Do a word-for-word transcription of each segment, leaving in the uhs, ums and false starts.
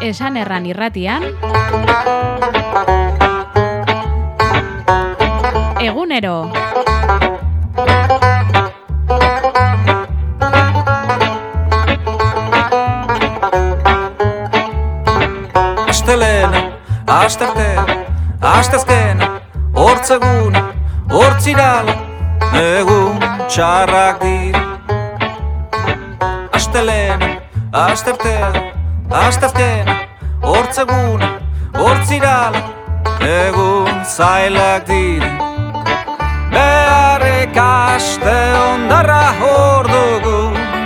Esan erran irratian Egunero Astelena, astertea, astezkena, hortzegun, hortzirala, egun txarrak dira. Astelena, astertea, astezkena, hortzegun, hortzirala, egun zailak dira. Beharrek aste ondarra hor dugu,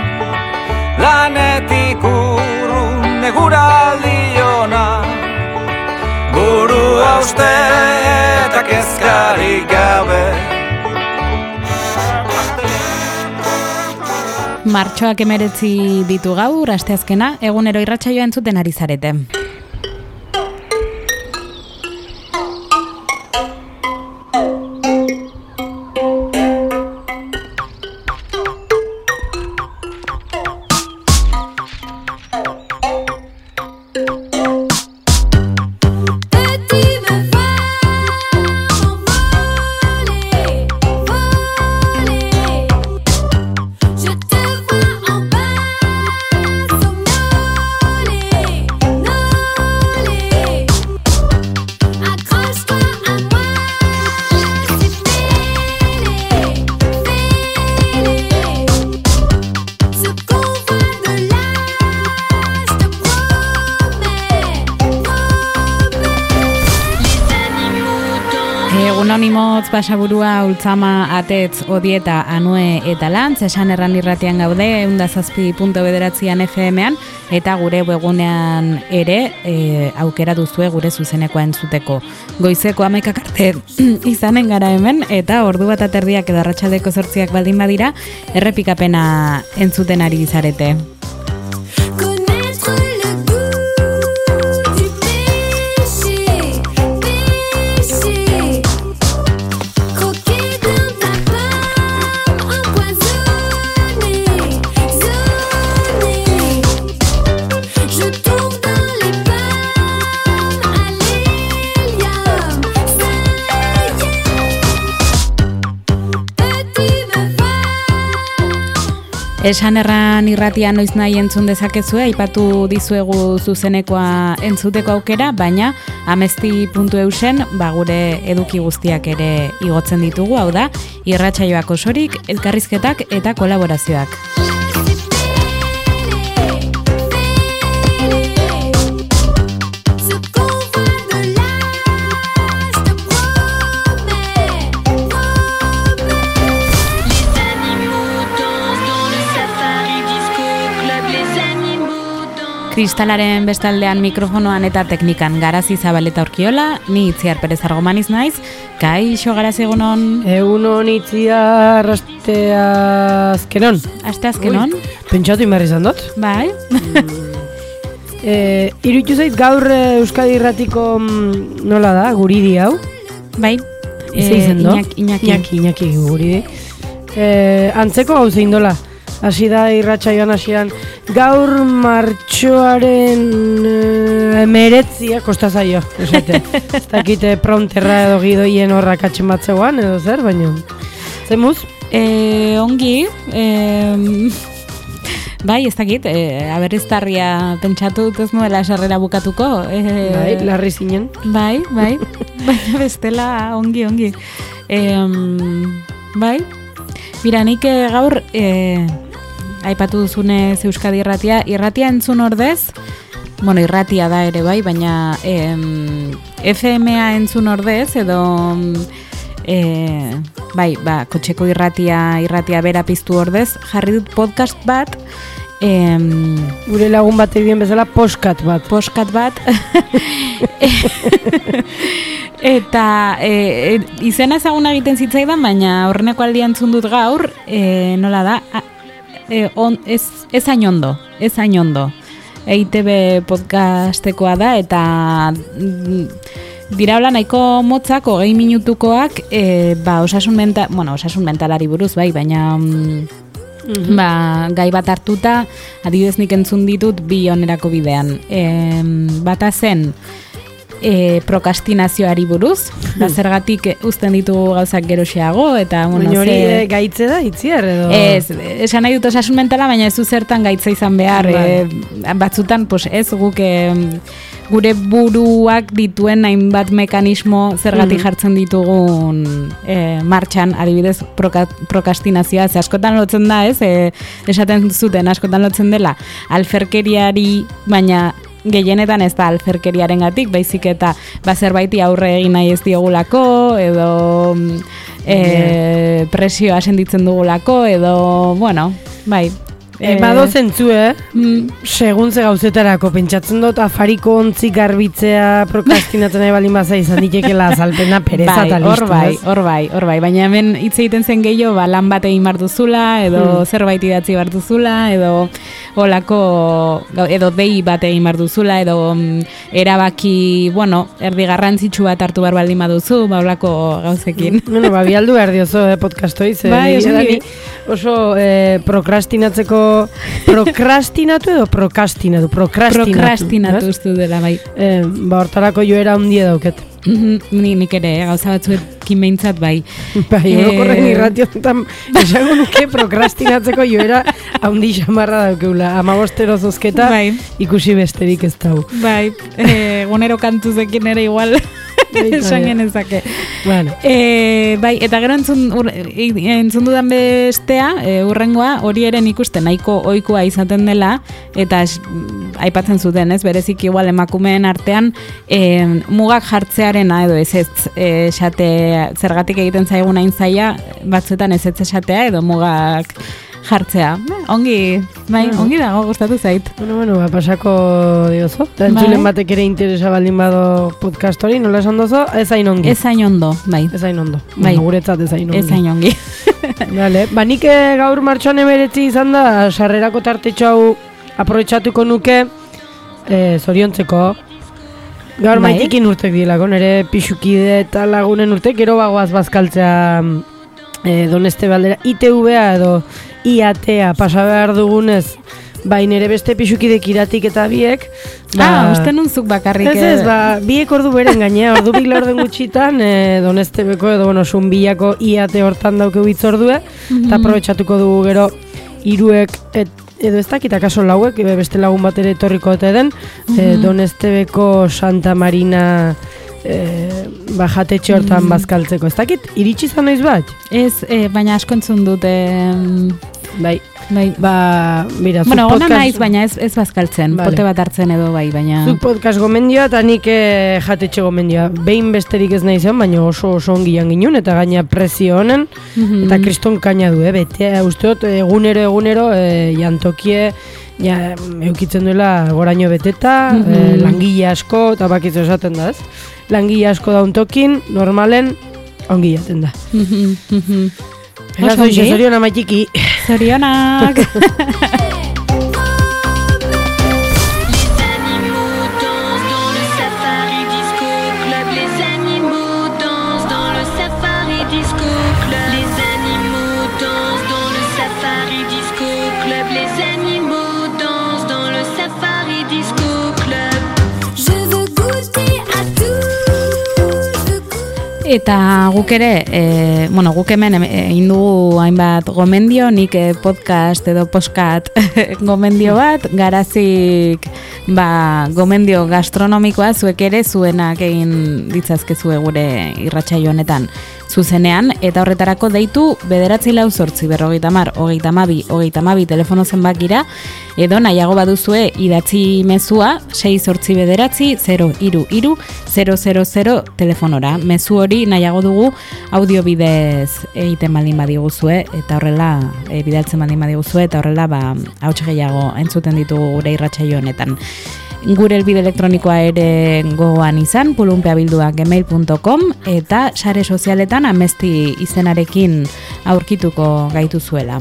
lanetik urrun eguraldi ona. Buru hauste eta kezkarik gabe. Martxoak emeretzi ditu gaur, asteazkena, egunero irratsaioa entzuten ari zarete. Anonimotz, Basaburua, Ultzama, Atetz, Odieta, Anue eta Lantz, Esan erran irratian gaude, eunda zazpi puntu bederatzian F M-an, eta gure webunean ere e, aukera duzue gure zuzenekoa entzuteko. Goizeko hamaikak arte izanen gara hemen, eta ordu bat aterdiak edo arratsaldeko zortziak baldin badira, errepikapena entzuten ari zarete. Esan erran irratian noiz nahi entzun dezakezue, aipatu dizuegu zuzenekoa entzuteko aukera, baina amesti puntu eusen ba, gure eduki guztiak ere igotzen ditugu, hau da, irratsaioak osorik, elkarrizketak eta kolaborazioak. Kristalaren bestaldean mikrofonoan eta teknikan Garazi Zabaleta Urkiola, ni Itziar Perez Argomaniz naiz. Kaixo Garazi egunon? Egunon Itziar, asteazkenon. Asteazkenon? Pentsatu inbarri izan dut. Bai. e, Iruditu zait gaur Euskadi Irratiko nola da, guridi hau? Bai. E, Iñaki. Iñaki. Iñaki, Iñaki guridi. E, antzeko gauza indola. Hasi da irratsaioan hasian gaur martxoaren emeretzia kosta zaio, esate. Ez dakite prompterra edo gidoien horrak atxen batzegoan edo zer, baina zemuz? E, ongi, e, bai, ez dakit, e, aberriztarria pentsatu dut ez nuela sarrera bukatuko. E, bai, larri zinen. Bai, bai, baina bestela ongi, ongi. E, bai, bira, nik gaur... E, aipatu duzunez Euskadi Irratia, irratia entzun ordez, bueno, irratia da ere bai, baina em, F M-a entzun ordez, edo e, bai, ba, kotxeko irratia, irratia bera piztu ordez, jarri dut podcast bat, em, gure lagun bat egin bezala, postkat bat. Postkat bat, eta e, e, izena ezaguna egiten zitzaidan, baina horreneko aldia entzun dut gaur, e, nola da, a, E, on, ez, ez ainondo, ez ainondo. E I T B podcastekoa da, eta dira hola nahiko motzak, hogei minutukoak, e, ba, osasun, menta, bueno, osasun mentalari buruz, bai, baina mm, Mm-hmm. Ba, gai bat hartuta, adibidez nik entzun ditut bi onerako bidean. E, bata zen, e, prokastinazioari buruz, da zergatik uzten ditugu gauzak geroxeago, eta bueno, baina hori ze... gaitze da, itziar edo? Ez, esan nahi dut osasun mentala, baina ez du zertan gaitza izan behar, e, batzutan, pues ez guk e, gure buruak dituen hainbat mekanismo zergatik mm. jartzen ditugun e, martxan, adibidez proka, prokastinazioa, ze askotan lotzen da, ez, e, esaten zuten askotan lotzen dela, alferkeriari, baina gehienetan ez da alferkeriaren gatik, baizik eta ba, zerbaiti aurre egin nahi ez diogulako, edo e, yeah. presioa senditzen dugulako, edo, bueno, bai. E, bado zentzu, eh? Mm. Segun ze gauzetarako, pentsatzen dut afariko ontzi garbitzea prokrastinatzen nahi balin baza izan ditekela azalpena pereza eta listo. Hor bai, hor bai, hor bai, baina hemen hitz egiten zen gehiago, ba, lan bat egin bar duzula, edo hmm. zerbait idatzi bar duzula, edo olako, edo dei bat egin bar duzula, edo mm, erabaki, bueno, erdi garrantzitsu bat hartu bar baldin baduzu, ba, olako gauzekin. Bueno, ba, bialdu behar diozo, eh, podcastoi, ze bai, dani, oso eh, prokrastinatzeko prokrastinatu edo prokastinatu? Prokrastinatu. Prokrastinatu ustu dela, bai. Eh, ba, hortarako joera handia dauket. Ni, nik ere, eh, gauza batzuekin behintzat, bai. Bai, orokorren irrationetan esango nuke prokrastinatzeko joera handi xamarra daukeula. Amabostero zozketa bai. Ikusi besterik ez dau. Bai, eh, gunero kantuzekin ere igual. Esan genezake. Bueno. E, bai, eta gero entzun, ur, entzun dudan bestea, e, urrengoa, hori eren ikusten nahiko ohikoa izaten dela, eta es, aipatzen zuten, ez, berezik igual emakumeen artean, e, mugak jartzearena edo ez ez e, esate, zergatik egiten zaigun hain zaila, batzuetan ez ez esatea edo mugak jartzea. Ongi, bai, bueno. Ongi dago, gustatu zait. Bueno, bueno, ba, pasako diozo. Da entzulen bai. Batek ere interesa baldin bado podcast hori, nola esan dozo? Ez hain ongi. Ez hain ondo, bai. Ez hain ondo. Bai. Bueno, guretzat ez hain ongi. Ez hain ongi. Vale. Ba, nik gaur martxoan emeretzi izan da, sarrerako tartetxo hau aprobetxatuko nuke, e, zoriontzeko. Gaur bai. Maitikin urtek dilako, nire pixukide eta lagunen urtek, gero bagoaz bazkaltzea e, Doneste baldera I T V-a edo I A T-a pasa behar dugunez, bai nere beste pixukidek iratik eta biek. Ba, ah, uste nuntzuk bakarrik. Ez ez, ba, biek ordu beren gainea, ordu bik laurden gutxitan, e, Doneste beko edo, bueno, sunbilako I A T hortan dauke bitz ordue, eta mm-hmm. aprobetxatuko dugu gero hiruek et, edo ez dakit akaso lauek, beste lagun bat ere etorriko eta den, mm-hmm. e, Doneste beko Santa Marina e, bajatetxe hortan mm-hmm. bazkaltzeko. Ez dakit, iritsi zan noiz bat? Ez, e, baina asko entzun dute... Bai, bai, ba, mira, bueno, ona naiz, baina ez, ez bazkaltzen, vale. Pote bat hartzen edo bai, baina... Zuk podcast gomendioa eta nik eh, jatetxe gomendioa. Behin besterik ez nahi zen, baina oso oso ongian ginen, eta gaina prezio honen, mm-hmm. eta kriston kaina du, eh, bete, usteot, egunero, egunero, eh, jantokie, ja, eukitzen duela goraino beteta, mm-hmm. eh, langile asko, eta bakitzu esaten da, ez? Langile asko dauntokin, normalen, ongi jaten da. Mm-hmm. Era zoixe, zoriona maitiki. Zorionak! Eta guk ere, e, bueno, guk hemen egin dugu hainbat gomendio, nik e, podcast edo postcat gomendio bat, garazik ba, gomendio gastronomikoa zuek ere zuenak egin ditzazkezue gure irratsaio honetan zuzenean, eta horretarako deitu bederatzi lau zortzi berrogeita mar, hogeita mabi, hogeita mabi telefono zenbakira, edo nahiago baduzue idatzi mezua, sei zortzi bederatzi, zero, iru, iru, zero, zero, zero telefonora. Mezu hori nahiago dugu audio bidez egiten baldin badiguzue, eta horrela, e, bidaltzen baldin badiguzue, eta horrela, ba, hauts gehiago entzuten ditugu gure irratsaio honetan. Gure elbide elektronikoa ere gogoan izan, pulunpeabildua gmail punto com, eta sare sozialetan amesti izenarekin aurkituko gaituzuela.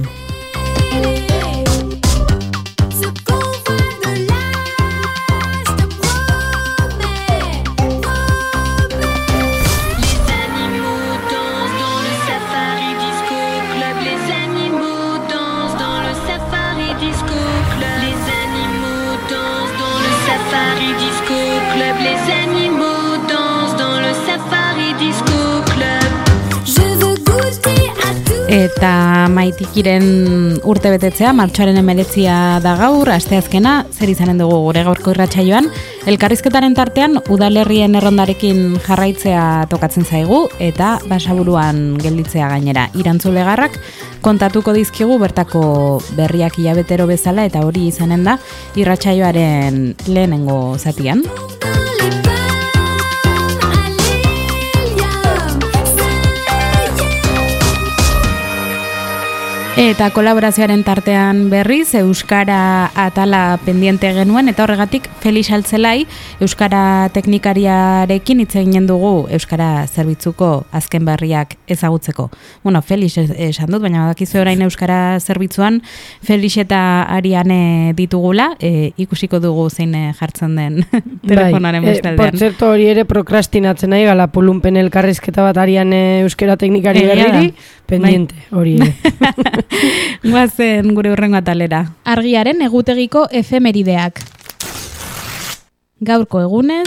Eta Maitikiren urte betetzea, martxoaren hemeretzia da gaur, asteazkena, zer izanen dugu gure gaurko irratsaioan. Elkarrizketaren tartean, udalerrien errondarekin jarraitzea tokatzen zaigu, eta Basaburuan gelditzea gainera. Irantzulegarrak kontatuko dizkigu bertako berriak hilabetero bezala, eta hori izanen da irratsaioaren lehenengo zatian. Eta kolaborazioaren tartean berriz, Euskara atala pendiente genuen, eta horregatik Felix Altzelai, Euskara teknikariarekin hitz eginen dugu Euskara zerbitzuko azken berriak ezagutzeko. Bueno, Felix esan dut, baina badakizu orain Euskara zerbitzuan Felix eta Ariane ditugula, e, ikusiko dugu zein jartzen den telefonaren bai, bestaldean. E, por zerto, hori ere prokrastinatzen nahi, gala pulunpen elkarrizketa bat Ariane Euskara teknikari berriri, pendiente, hori ere. Guazen gure hurrengo atalera. Argiaren egutegiko efemerideak. Gaurko egunez,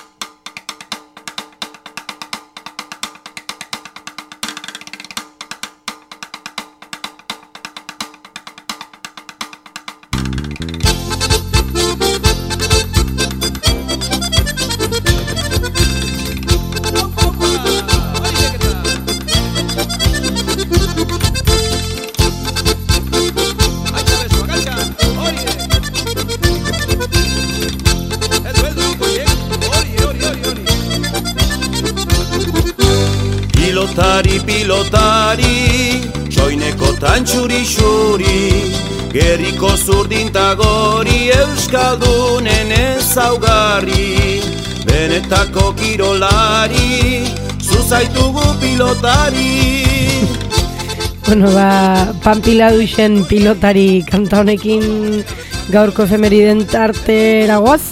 Pilotari, pilotari, soineko tantxuri xuri, gerriko zurdintagori euskaldunen ezaugarri, benetako kirolari, zuzaitugu pilotari. Bueno, ba, Pampila duixen pilotari kanta honekin gaurko efemeriden tartera goaz.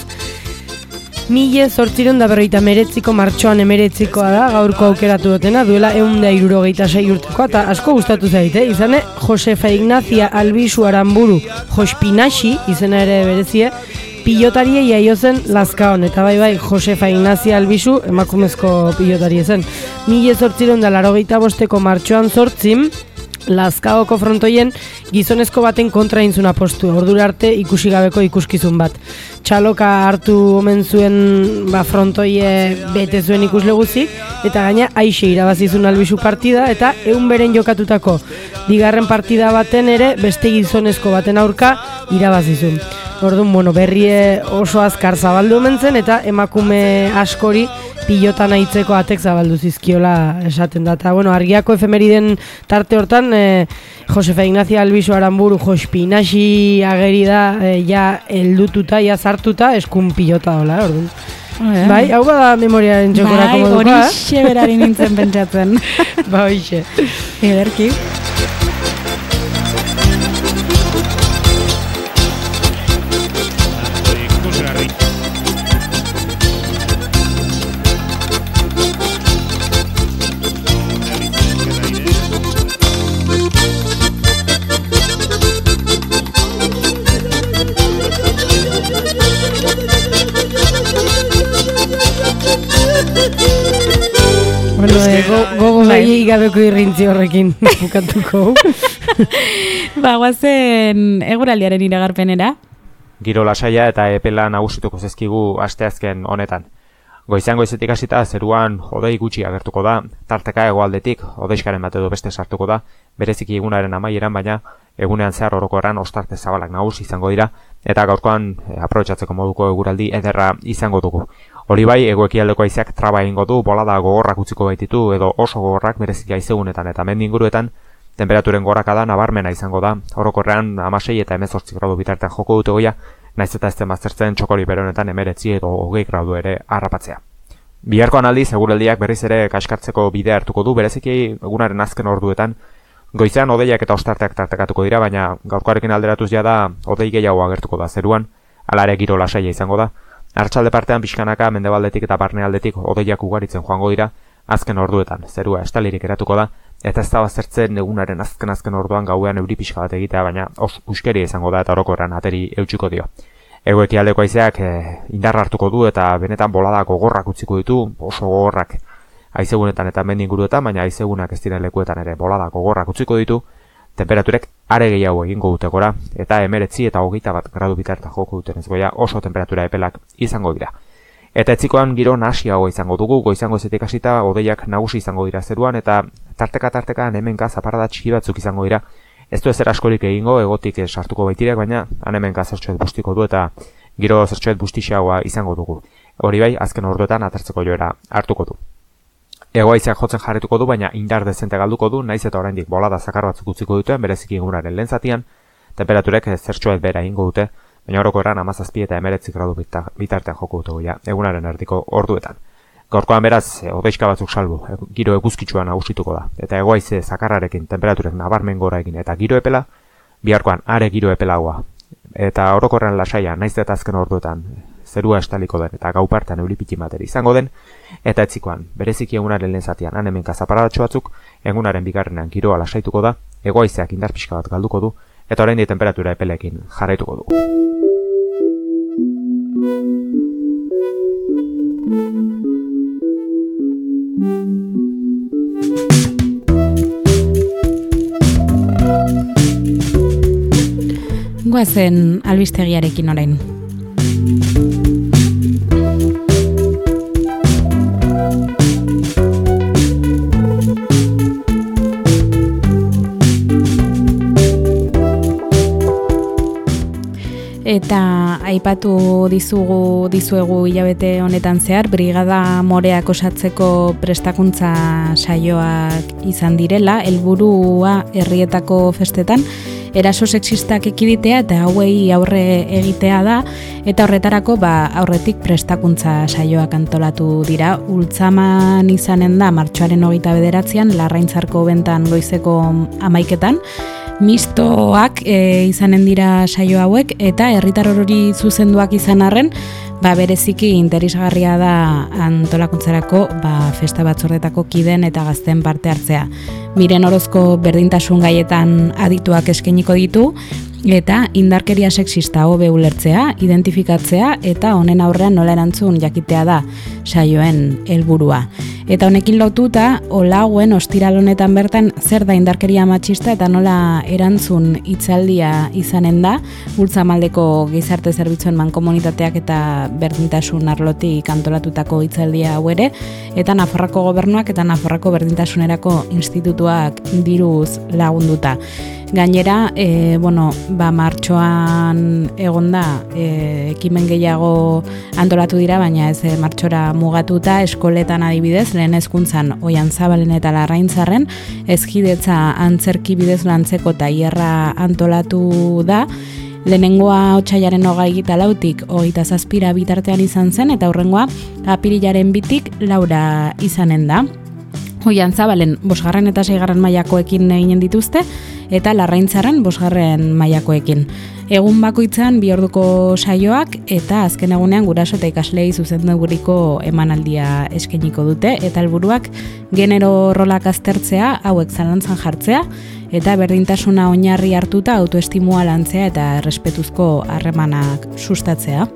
Mile zortziron da berroita meretziko martxoan emeretzikoa da gaurko aukeratu dutena, duela ehun da hirurogeita sei urtekoa, eta asko gustatu zaite, izane Josefa Ignazia Albizu Aramburu Jospinaxi, izena ere berezie, pilotarie jaio zen Lazkaon, eta bai bai Josefa Ignazia Albizu emakumezko pilotarie zen. Mile zortziron da larogeita bosteko martxoan zortzim, Lazkaoko frontoien gizonezko baten kontra intzun apostu, ordura arte ikusi gabeko ikuskizun bat. Txaloka hartu omen zuen ba, frontoie bete zuen ikusle guzik, eta gaina aixe irabazizun Albizu partida, eta egun beren jokatutako bigarren partida baten ere beste gizonezko baten aurka irabazizun. Orduan, bueno, berrie oso azkar zabaldu omen zen, eta emakume askori pilotan aitzeko atek zabaldu zizkiola esaten da. Eta, bueno, argiako efemeriden tarte hortan, eh, Josefa Ignazia Albizu Aramburu Jospinaxi ageri da, eh, ja eldututa, ja zartuta, eskun pilota dola, orduan. Oh, bai, hau bada memoriaren txokorako moduko, bai, horixe berari nintzen pentsatzen. Ba, horixe. Ederki. Bueno, eh, gogo go, behi gabeko irrintzi horrekin bukatuko. Ba, guazen eguraldiaren iragarpenera. Giro lasaia eta epela nagusituko zezkigu asteazken honetan. Goizean goizetik hasita zeruan hodei gutxi agertuko da, tarteka hegoaldetik hodeiskaren bat edo beste sartuko da, bereziki egunaren amaieran, baina egunean zehar orokorran ostarte zabalak nagusi izango dira, eta gaurkoan e, aprobetxatzeko moduko eguraldi ederra izango dugu. Hori bai, egoekialdeko haizeak traba egingo du, bolada gogorrak utziko baititu edo oso gogorrak bereziki haizegunetan eta mendinguruetan, temperaturen gorakada nabarmena izango da, orokorrean hamasei eta hemezortzi gradu bitartean joko dute goia, naiz eta ez den baztertzen txokori beronetan emeretzi edo hogei gradu ere harrapatzea. Biharkoan aldiz, eguraldiak berriz ere kaskartzeko bidea hartuko du, bereziki egunaren azken orduetan, goizean hodeiak eta ostarteak tartekatuko dira, baina gaurkoarekin alderatuz ja da hodei gehiago agertuko da zeruan, hala ere giro lasaia izango da. Arratsalde partean pixkanaka mendebaldetik eta barnealdetik hodeiak ugaritzen joango dira, azken orduetan, zerua estalirik eratuko da, eta ez da baztertzen egunaren azken-azken orduan gauean euri pixka bat egitea, baina os uskeria izango da eta orokorrean ateri eutxiko dio. Egoekialdeko haizeak e, indarra hartuko du eta benetan bolada gogorrak utziko ditu, oso gogorrak. haizegunetan eta mendi inguruetan, baina haizegunak ez diren lekuetan ere bolada gogorrak utziko ditu, temperaturek are gehiago egingo dute gora, eta hemeretzi eta hogeita bat gradu bitartean joko duten ez goia oso temperatura epelak izango dira. Eta etzikoan giro nahasiagoa izango dugu, goizango ezetik hasita hodeiak nagusi izango dira zeruan, eta tarteka-tarteka hemenka zaparrada txiki batzuk izango dira. Ez du ezer askorik egingo, egotik sartuko baitireak, baina hemenka zertxoet bustiko du eta giro zertxoet bustixagoa izango dugu. Hori bai, azken orduetan atertzeko joera hartuko du. Hegoaizeak jotzen jarrituko du, baina indar dezente galduko du, naiz eta oraindik bolada zakar batzuk utziko duten, bereziki egunaren lehen zatian, temperaturek zertxoet bera egingo dute, baina orokorrean hamazazpi eta hemeretzi gradu bitartean joko dute goia, egunaren erdiko orduetan. Gaurkoan beraz, hodeiska batzuk salbu, giro eguzkitsua nagusituko da, eta hegoaize zakarrarekin temperaturek nabarmen gora egin, eta giro epela, biharkoan are giro epelagoa, eta orokorrean lasaia, naiz eta azken orduetan, zerua estaliko den eta gau partean euripiti materi izango den, eta etzikoan, bereziki egunaren lehen zatian hemenka zaparadatxo batzuk, egunaren bigarrenean giroa lasaituko da, hegoaizeak indar pixka bat galduko du, eta oraindik temperatura epelekin jarraituko du. Goazen albistegiarekin orain. Eta aipatu dizugu dizuegu hilabete honetan zehar, Brigada Moreak osatzeko prestakuntza saioak izan direla, helburua herrietako festetan eraso sexistak ekiditea eta hauei aurre egitea da, eta horretarako ba, aurretik prestakuntza saioak antolatu dira. Ultzaman izanen da martxoaren hogeita bederatzean, Larraintzarko bentan goizeko amaiketan, mistoak e, izanen dira saio hauek, eta herritar hori zuzenduak izan arren, ba, bereziki interesgarria da antolakuntzarako ba, festa batzordetako kideen eta gazten parte hartzea. Miren Orozko berdintasun gaietan adituak eskainiko ditu, eta indarkeria sexista hobe ulertzea, identifikatzea eta honen aurrean nola erantzun jakitea da saioen helburua. Eta honekin lotuta, olauen ostiral honetan bertan zer da indarkeria matxista eta nola erantzun hitzaldia izanen da, Ultzamaldeko gizarte zerbitzuen mankomunitateak eta berdintasun arlotik antolatutako hitzaldia hau ere, eta Nafarroako gobernuak eta Nafarroako berdintasunerako institutuak diruz lagunduta. Gainera, e, bueno, ba, martxoan egonda e, ekimen gehiago antolatu dira, baina ez e, martxora mugatuta, eskoletan adibidez, lehen hezkuntzan Oianzabalen eta Larraintzarren, ezkidetza antzerki bidez lantzeko tailerra antolatu da. Lehenengoa otsailaren hogeita lautik hogeita zazpira bitartean izan zen, eta hurrengoa apirilaren bitik laura izanen da. Oianzabalen bosgarren eta seigarren mailakoekin eginen dituzte, eta Larraintzarren bosgarren mailakoekin. Egun bakoitzan bi orduko saioak, eta azken egunean guraso eta ikaslei zuzenduriko emanaldia eskainiko dute, eta helburuak genero rolak aztertzea, hauek zalantzan jartzea, eta berdintasuna oinarri hartuta autoestimua lantzea eta errespetuzko harremanak sustatzea.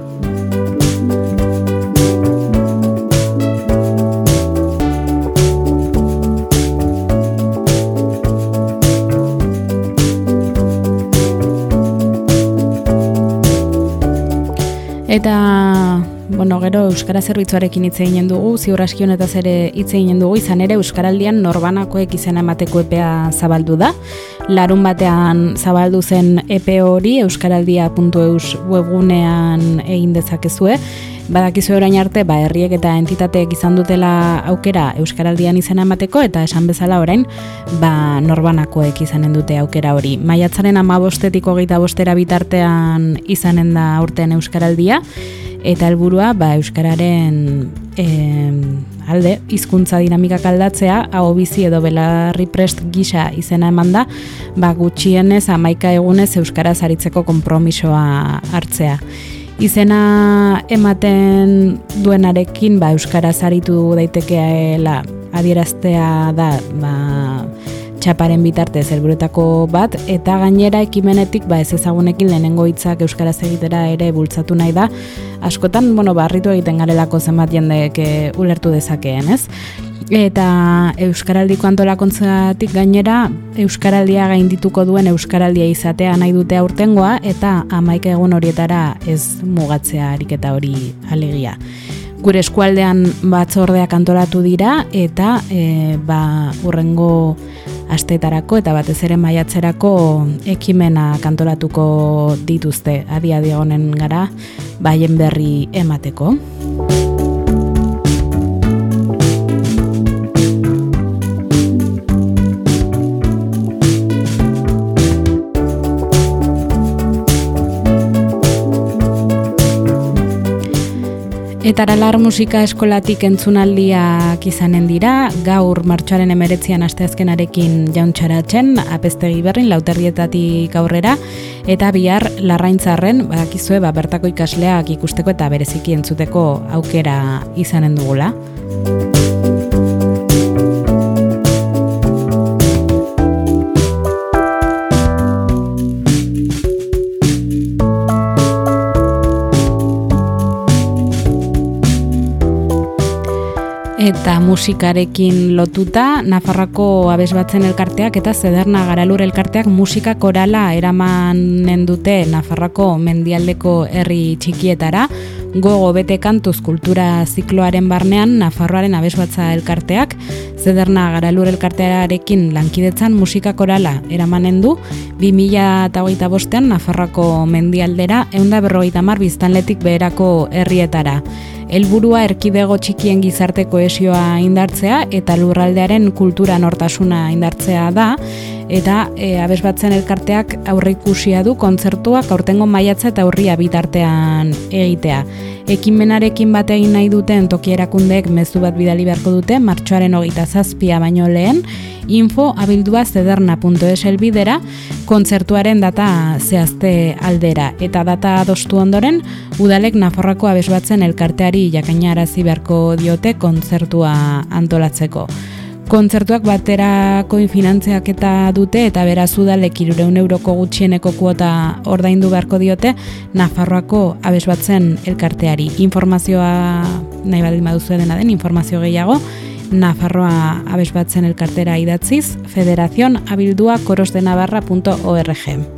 Eta, bueno, gero Euskara zerbitzuarekin hitz eginen dugu, ziur aski honetaz ere hitz eginen dugu, izan ere Euskaraldian norbanakoek izena emateko epea zabaldu da. Larun batean zabaldu zen epe hori euskaraldia puntu eus webgunean egin dezakezue. Badakizu orain arte, ba, herriek eta entitateek izan dutela aukera Euskaraldian izena emateko, eta esan bezala orain, ba, norbanakoek izanen dute aukera hori. Maiatzaren hamabostetik hogeita bostera bitartean izanen da aurten Euskaraldia, eta helburua ba, Euskararen e, alde, hizkuntza dinamikak aldatzea, aho bizi edo belarri prest gisa izena eman da, ba, gutxienez hamaika egunez Euskaraz aritzeko konpromisoa hartzea. Izena ematen duenarekin ba, Euskaraz aritu daitekeela adieraztea da ba, txaparen bitartez helburuetako bat, eta gainera ekimenetik ba, ez ezagunekin lehenengo hitzak Euskaraz egitera ere bultzatu nahi da. Askotan, bueno, barritu egiten garelako zenbat jendek e, ulertu dezakeen, ez? eta Euskaraldiko antolakuntzatik gainera Euskaraldia gaindituko duen Euskaraldia izatea nahi dute aurtengoa eta hamaika egun horietara ez mugatzea ariketa hori alegia. Gure eskualdean batzordeak antolatu dira eta e, ba, urrengo asteetarako eta batez ere maiatzerako ekimena kantolatuko dituzte adi-adi honen gara baien berri emateko. Eta Aralar musika eskolatik entzunaldiak izanen dira, gaur martxoaren emeretzian asteazkenarekin jauntxaratzen, apestegi berrin lauterrietatik aurrera, eta bihar Larraintzarren, badakizue, ba, bertako ikasleak ikusteko eta bereziki entzuteko aukera izanen dugula. Eta musikarekin lotuta, Nafarroako abesbatzen elkarteak eta Zederna Garalur elkarteak musika korala eramanen dute Nafarroako mendialdeko herri txikietara, gogo bete kantuz kultura zikloaren barnean Nafarroaren abesbatza elkarteak, Zederna Garalur elkartearekin lankidetzan musika korala eramanen du, bi mila hogeita bostean Nafarroako mendialdera ehun eta berrogeita hamar biztanletik beherako herrietara. Helburua erkidego txikien gizarte kohesioa indartzea eta lurraldearen kultura nortasuna indartzea da, eta e, abesbatzen elkarteak aurreikusia du kontzertuak aurtengo maiatza eta urria bitartean egitea. Ekimenarekin bat egin nahi duten toki erakundeek mezu bat bidali beharko dute martxoaren hogeita zazpia baino lehen, info abildua zederna puntu es helbidera kontzertuaren data zehazte aldera, eta data adostu ondoren udalek Nafarroako abesbatzen elkarteari jakainarazi beharko diote kontzertua antolatzeko. Kontzertuak baterako finantziak eta dute eta beraz udalek hirurehun euroko gutxieneko kuota ordaindu beharko diote Nafarroako abesbatzen elkarteari. Informazioa nahi baldin baduzu dena den, informazio gehiago Nafarroa abesbatzen elkartera idatziz federazion abildua korosdenavarra puntu org.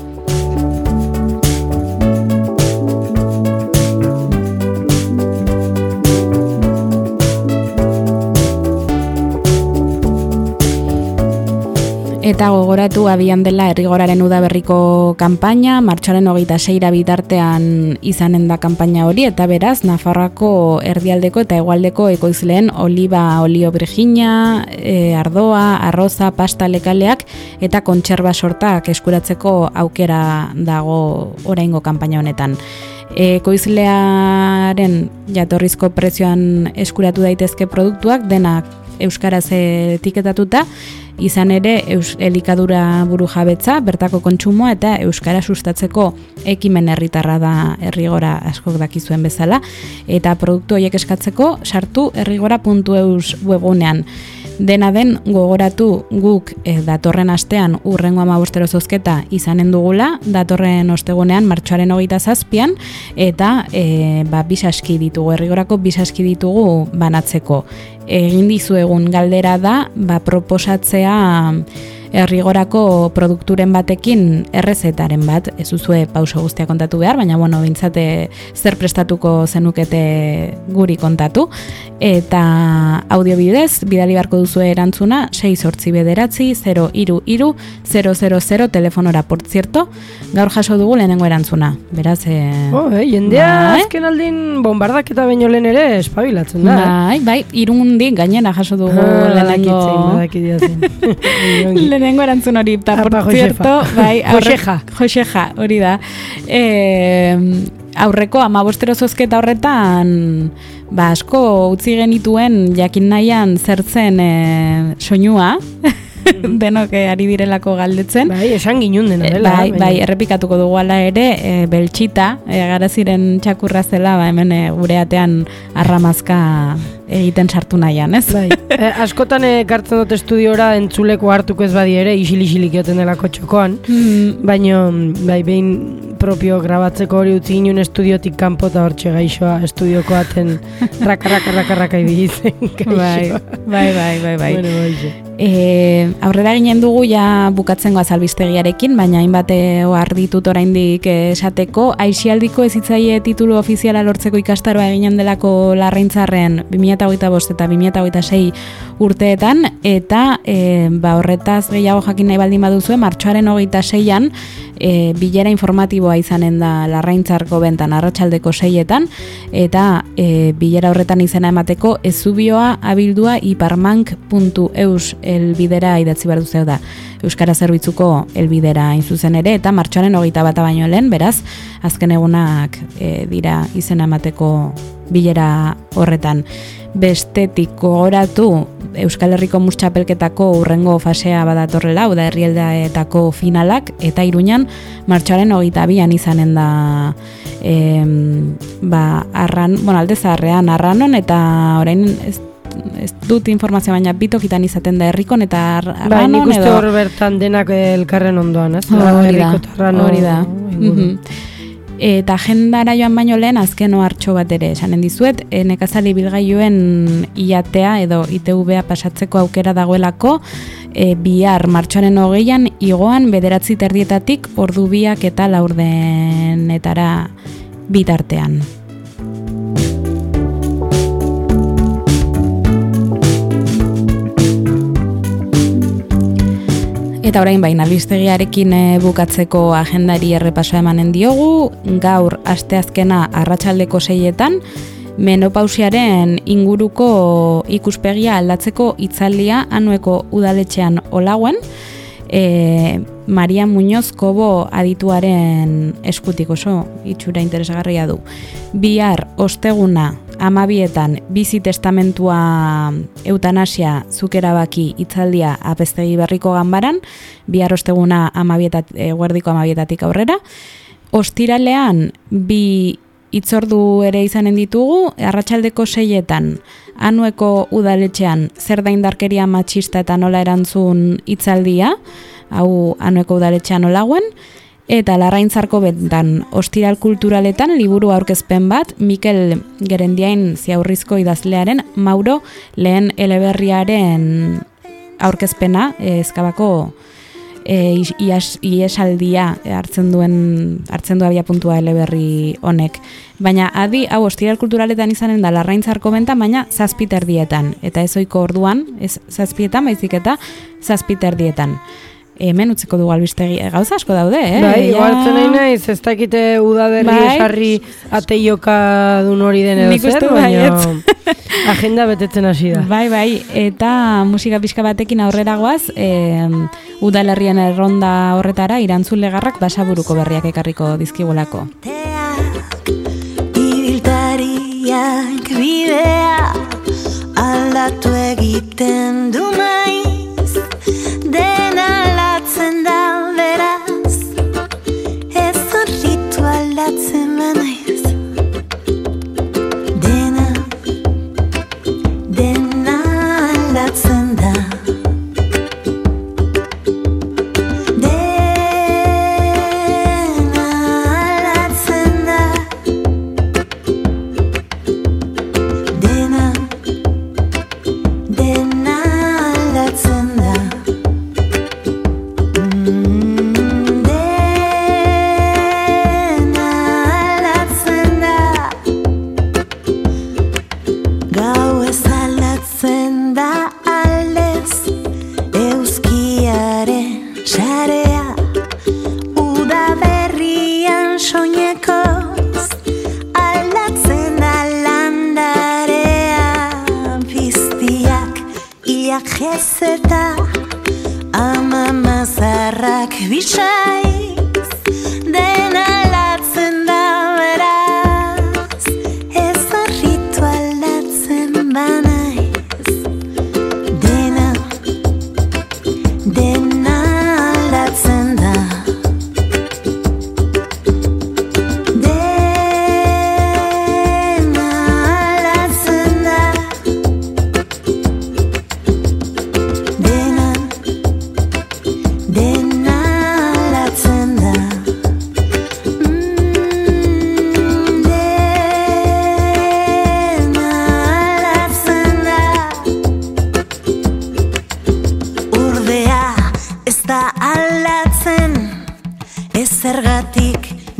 Eta gogoratu abian dela Errigoraren udaberriko kanpaina, martxoaren hogeita seira bitartean izanen da kanpaina hori, eta beraz, Nafarroako erdialdeko eta hegoaldeko ekoizleen oliba, olio birjina, e, ardoa, arroza, pasta lekaleak eta kontserba sortak eskuratzeko aukera dago oraingo kanpaina honetan. Ekoizlearen jatorrizko prezioan eskuratu daitezke produktuak denak euskaraz etiketatuta, izan ere eus, elikadura buru jabetza, bertako kontsumoa eta euskara sustatzeko ekimen herritarra da Errigora askok dakizuen bezala, eta produktu horiek eskatzeko sartu errigora puntu eus webgunean. Dena den gogoratu guk eh, datorren astean urrengo hamabostero zozketa izanen dugula, datorren ostegunean martxoaren hogeita zazpian, eta e, ba, bisaski ditugu, Errigorako bisaski ditugu banatzeko. Egin dizuegun galdera da, ba, proposatzea Errigorako produkturen batekin errezetaren bat, ez duzue pauso guztia kontatu behar, baina bueno, bintzate zer prestatuko zenukete guri kontatu, eta audio bidez, bidali beharko duzue erantzuna, sei zortzi bederatzi, zero iru iru, zero zero zero telefonora, por cierto, gaur jaso dugu lehenengo erantzuna, beraz... E, oh, eh, jendea bai? Azken aldin bombardak eta baino lehen ere espabilatzen da. Bai, bai, irundik gainera jaso dugu ah, lehenengo... lehenengo erantzun hori, eta por cierto, bai, Joseja. Joseja, hori da. E, aurreko hamabostero zozketa horretan, ba, asko utzi genituen jakin nahian zertzen e, soinua, denok eh, ari direlako galdetzen. Bai, esan ginun dena dela. Bai, bai, errepikatuko dugu ala ere, e, beltxita, e, garaziren txakurra zela, ba, hemen e, gure atean arramazka egiten sartu nahian, ez? Bai, e, askotan ekartzen dut estudiora entzuleko hartuko ez badi ere, isil-isilik joten delako txokoan, mm. baina, bai, behin propio grabatzeko hori utzi ginen estudiotik kanpo eta hortxe gaixoa estudioko aten raka-raka-raka-raka ibilitzen gaixoa. Bai, bai, bai, bai, bai. Bueno, bai. E, aurrera ginen dugu ja bukatzen goaz albistegiarekin, baina hainbat ohar ditut oraindik esateko. Aisialdiko ezitzaile titulu ofiziala lortzeko ikastaroa eginen delako Larraintzarren bi mila hogeita bost eta bi mila hogeita sei urteetan, eta e, ba, horretaz gehiago jakin nahi baldin baduzue, martxoaren hogeita seian e, bilera informatiboa izanen da Larraintzarko bentan arratsaldeko seietan, eta e, bilera horretan izena emateko ezubioa abildua iparmank puntu eus elbidera idatzi behar duzeu da. Euskara zerbitzuko elbidera inzuzen ere, eta martxoaren hogeita bata baino lehen, beraz, azken egunak e, dira izena emateko bilera horretan. Bestetik gogoratu Euskal Herriko Mus Txapelketako urrengo fasea badatorrela, uda herrialdeetako finalak, eta Iruñan martxoaren hogeita bian izanen da em, ba, arran, bueno, alde zaharrean arranon, eta orain ez ez dut informazio, baina bitokitan izaten da herrikon eta arranon, bai, nik uste edo hor bertan denak elkarren ondoan, ez? Hori da, hori da. Mhm. Eta agendara joan baino lehen azken ohartxo bat ere esanen dizuet, e, nekazali bilgailuen iatea edo I T V-a pasatzeko aukera dagoelako, e, bihar martxoaren hogeian igoan bederatzi terdietatik ordu biak eta laurdenetara bitartean. Eta orain baina albistegiarekin e, bukatzeko agendari errepasoa emanen diogu, gaur asteazkena arratsaldeko seietan, menopausiaren inguruko ikuspegia aldatzeko hitzaldia Anueko udaletxean Olauen, e, Maria Muñoz Kobo adituaren eskutik, oso itxura interesgarria du. Bihar osteguna amabietan bizi testamentua eutanasia zuk erabaki hitzaldia Apeztegi Berriko ganbaran, bihar osteguna amabietat, e, guerdiko amabietatik aurrera. Ostiralean bi hitzordu ere izanen ditugu, arratsaldeko seietan Anueko udaletxean zer da indarkeria matxista eta nola erantzun hitzaldia, hau Anueko udaletxean Olauen. Eta Larraintzarko bentan ostiral kulturaletan liburu aurkezpen bat Mikel Gerendiain ziaurrizko idazlearen Mauro lehen eleberriaren aurkezpena, ezkabako e, ias, iesaldia hartzen duen hartzen du abiapuntua eleberri honek. Baina adi hau ostiral kulturaletan izanen da Larraintzarko bentan, baina zazpiterdietan, eta ez ohiko orduan, ez zazpietan baizik eta zazpiterdietan. Hemen utziko dugu albistegi, gauza asko daude, eh? Bai, igualtzen nahi naiz, ez dakite udaberri bai. Esarri ateioka dun hori den edo zer, baina agenda betetzen hasi da. Bai, bai, eta musika pixka batekin aurrera goaz, eh, udalerrien erronda horretara Irantzun Legarrak Basaburuko berriak ekarriko dizkigulako. Ibiltariak bidea aldatu egiten du naiz, dena aldatzen da beraz, ez horritu aldatzen banaiz. Dena, dena aldatzen da. Jezeta ama mazarrak bisaiz, dena aldatzen da beraz, ez horritu aldatzen banaiz. Dena,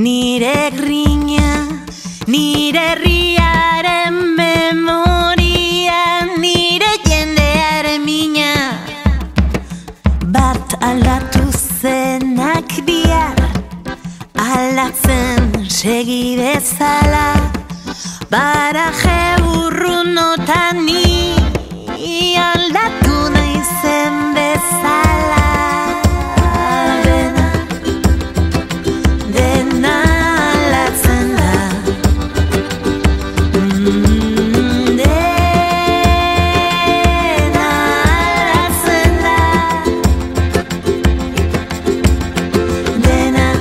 nire grina, nire herriaren memoria, nire jendearen mina. Bat aldatu zenak bihar, aldatzen segi bezala, baraje urrunotan ni aldatu naizen bezala. Dena, dena aldatzen da. Mm, dena aldatzen da. Dena,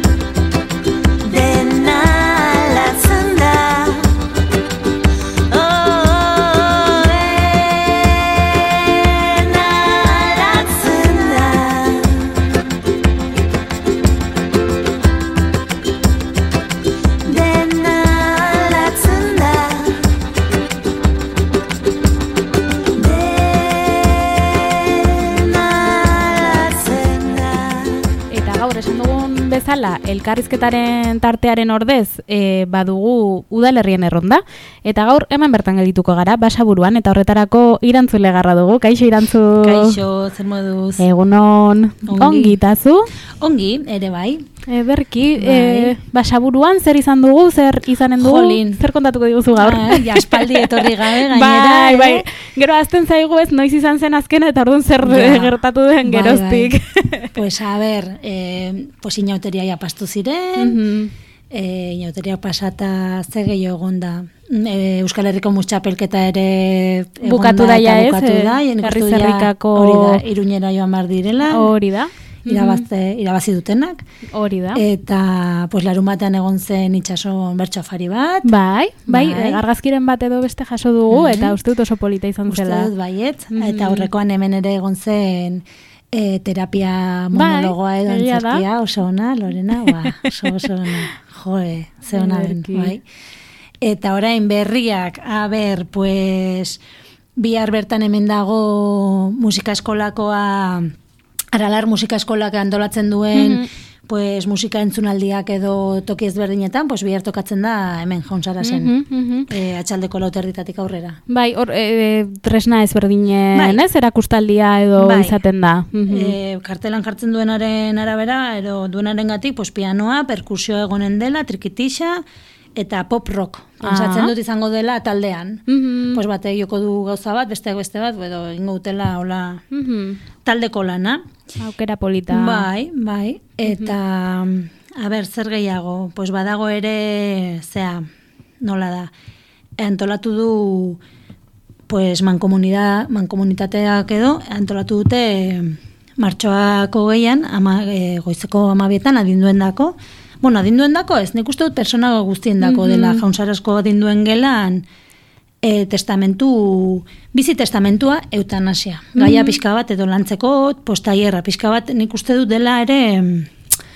dena aldatzen da. Oh, dena aldatzen da. Dena aldatzen da. Dena aldatzen da. Eta gaur esan dugun bezala, elkarrizketaren tartearen ordez, e, badugu udalerrien erronda, eta gaur hemen bertan geldituko gara, Basaburuan, eta horretarako irantzule garra dugu. Kaixo irantzu. Kaixo, zer moduz? Egunon, Ongi. ongi tazu. Ongi, ere bai. Ederki, Bai. e, Basaburuan zer izan dugu, zer izanen dugu, Jolin. zer kontatuko diguzu gaur? Bai, aspaldi etorri gabe gainera. Bai, eh? bai, gero azten zaigu ez noiz izan zen azken eta orduan zer Ja. gertatu den Bai, geroztik. bai. Pues a ber, eh, pues inauteria ja pastu ziren, Mhm. eh, inauteria pasata ze gehiago egon da. Eh, Euskal Herriko Mustxapelketa ere egon Bukatu da eta ja, ez? bukatu Eh, da, nik uste dut ja Karrizerrikako- hori da, Iruñera joan bar direla, Hori da. irabazte, irabazi dutenak. Hori da. Eta pues larun batean egon zen itxason bertso afari bat. Bai, bai, Bai. argazkiren bat edo beste jaso dugu, Mhm. eta uste dut oso polita izan Uste zela. dut baiet, Mhm. eta aurrekoan hemen ere egon zen e, terapia monologoa edo egia da. antzerkia, oso ona, Lorena, ba, oso oso ona, joe, ze ona den, Ederki. bai. Eta orain berriak, a ber, pues, bihar bertan hemen dago musika eskolakoa, Aralar musika eskolak antolatzen duen, Mhm. pues, musika entzunaldiak edo toki ezberdinetan, pues, bihar tokatzen da hemen Jaunsarasen. Mhm, mhm. E, atxaldeko lauterditatik aurrera. Bai, hor, e, tresna ezberdinen, Bai. ez? Erakustaldia edo Bai. izaten da. Mhm. E, kartelan jartzen duenaren arabera, edo duenaren gatik, pues, pianoa, perkusio egonen dela, trikitixa, eta pop rock. Pentsatzen Ah. dut izango dela taldean. Mhm. Pues bate joko du gauza bat, besteak beste bat, edo ingo dutela hola Mhm. taldeko lana. Aukera polita. Bai, bai. Eta, a ber, zer gehiago, pues badago ere, zea, nola da, antolatu du, pues mankomunida, mankomunitateak edo, antolatu dute martxoako gehian, ama, e, goizeko amabietan adinduen dako, bueno, adinduen dako ez, nik uste dut persona guztien dako dela, Jaunsarasko adinduen gelan, e, testamentu, bizi testamentua eutanasia. Gaia pixka bat edo lantzeko, postaierra pixka bat, nik uste dut dela ere,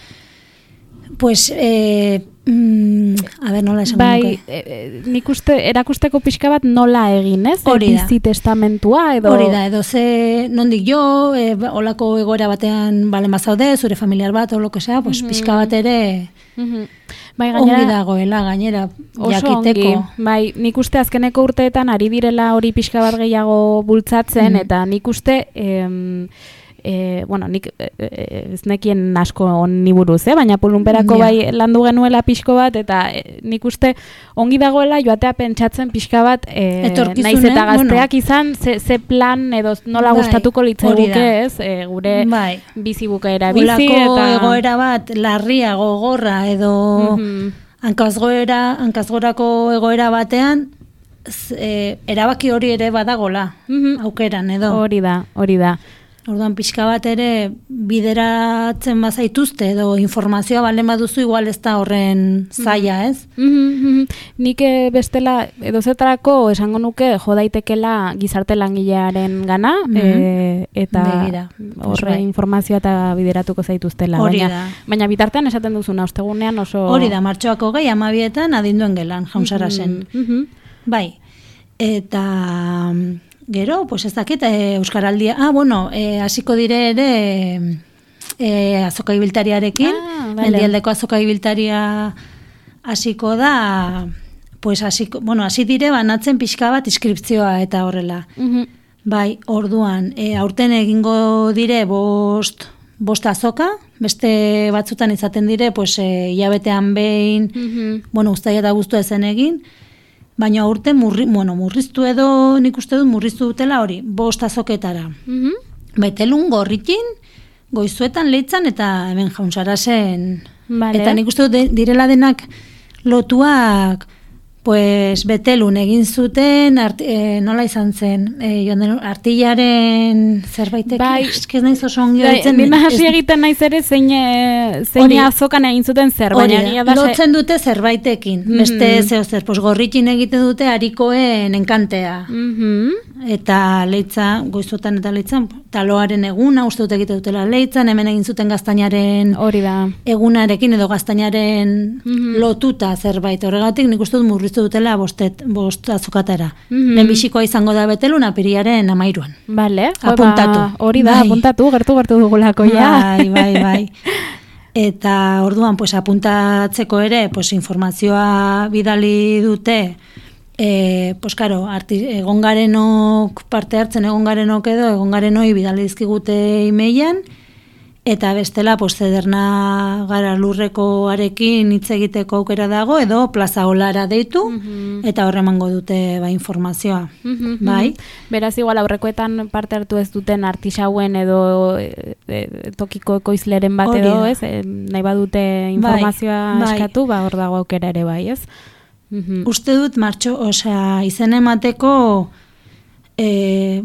pues, e, mm, a ber, nola esan Bai, nuke? e, e, nik uste, erakusteko pixka bat nola egin, ez? Hori da. Bizi testamentua edo... Hori da, edo ze nondik jo, e, olako egoera batean balen bazaude, zure familiar bat, o lo que sea, pues pixka bat ere Mhm. Bai, ongi gainera, dagoela, gainera, oso jakiteko. ongi. Bai, nik uste azkeneko urteetan ari direla hori pixka bat gehiago bultzatzen, Mhm. eta nik uste... Em, E, bueno, nik e, e, ez nekien asko honi buruz, eh? Baina pulunperako Ja. bai landu genuela pixko bat, eta e, nik uste ongi dagoela joatea pentsatzen pixka bat, e, Etorkizunean, naiz eta gazteak bueno. izan, ze, ze plan edo nola Bai, gustatuko hori litzaiguke, da. ez? E, gure Bai. bizi bukaera bizi, Olako eta... egoera bat, larria, gogorra, edo Mhm. hankazgoera, hankazgorako egoera batean, z- e, erabaki hori ere badagola, Mhm. aukeran, edo. Hori da, hori da. Orduan pixka bat ere bideratzen bazaituzte edo informazioa balen baduzu igual ez da horren zaila, ez? Mhm, mhm. Nik eh, bestela edozetarako esango nuke jo daitekela gizarte langilearen gana, eh, eta Begira, pues horre bai. informazioa eta bideratuko zaituztela. Hori baina, da. baina bitartean esaten duzuna, ostegunean oso... Hori da, martxoako gehi amabietan adinduen gelan, Jaunsarasen. Mhm. Bai, eta mm, gero, pues ez dakit, e, Euskaraldia, ah, bueno, e, hasiko dire ere e, azoka ibiltariarekin, Ah, vale. mendialdeko azoka ibiltaria hasiko da, pues hasiko, bueno, hasi dire banatzen pixka bat inskripzioa eta horrela. Mhm. Bai, orduan, e, aurten egingo dire bost, bost azoka, beste batzutan izaten dire, pues, e, hilabetean behin, Mhm. bueno, uztaila eta abuztua ezen egin, baina aurten murri, bueno, murriztu edo, nik uste dut murriztu dutela hori, bost azoketara. Mhm. Betelun gorrikin, goizuetan leitzan eta hemen jaunsarasen. Vale. Eta nik uste dut de- direla denak lotuak, pues betelun egin zuten, art, e, nola izan zen, e, joan den artillaren zerbaitek, Bai. eski ez naiz oso ongi Bai, horitzen. Nina hasi egiten naiz ere zein, eh, zein Hori. azokan egin zuten zer, Hori baina da, egia da se- lotzen dute zerbaitekin, beste Mhm. zeo zer, pues gorrikin egiten dute harikoen enkantea. Mhm. Eta leitza, goizuetan eta leitzan, taloaren eguna, uste dut egite dutela leitzan, hemen egin zuten gaztainaren Hori da. egunarekin edo gaztainaren Mhm. lotuta zerbait. Horregatik nik uste dut murriztu dutela bostet, bost azokatara. Mhm. Lehenbizikoa izango da betelun apiriaren amairuan. Vale, jo, Apuntatu. ba, hori da, Bai. apuntatu, gertu gertu dugulako ja. Bai, bai, bai. Eta orduan, pues, apuntatzeko ere, pues, informazioa bidali dute, e, pues, karo, arti, egon garenok parte hartzen egon garenok edo, egon garenoi bidali dizkigute e-mailan, eta bestela, pues, zederna gara lurrekoarekin hitz egiteko aukera dago, edo plaza olara deitu, eta horre emango dute ba, informazioa. Mhm, Bai? Beraz, igual aurrekoetan parte hartu ez duten artisauen edo e, e, tokiko ekoizleren bat Hori edo, da. ez? E, nahi badute informazioa bai. eskatu, ba hor dago aukera ere bai, ez? Mhm. Uste dut martxo, osea, izen emateko e,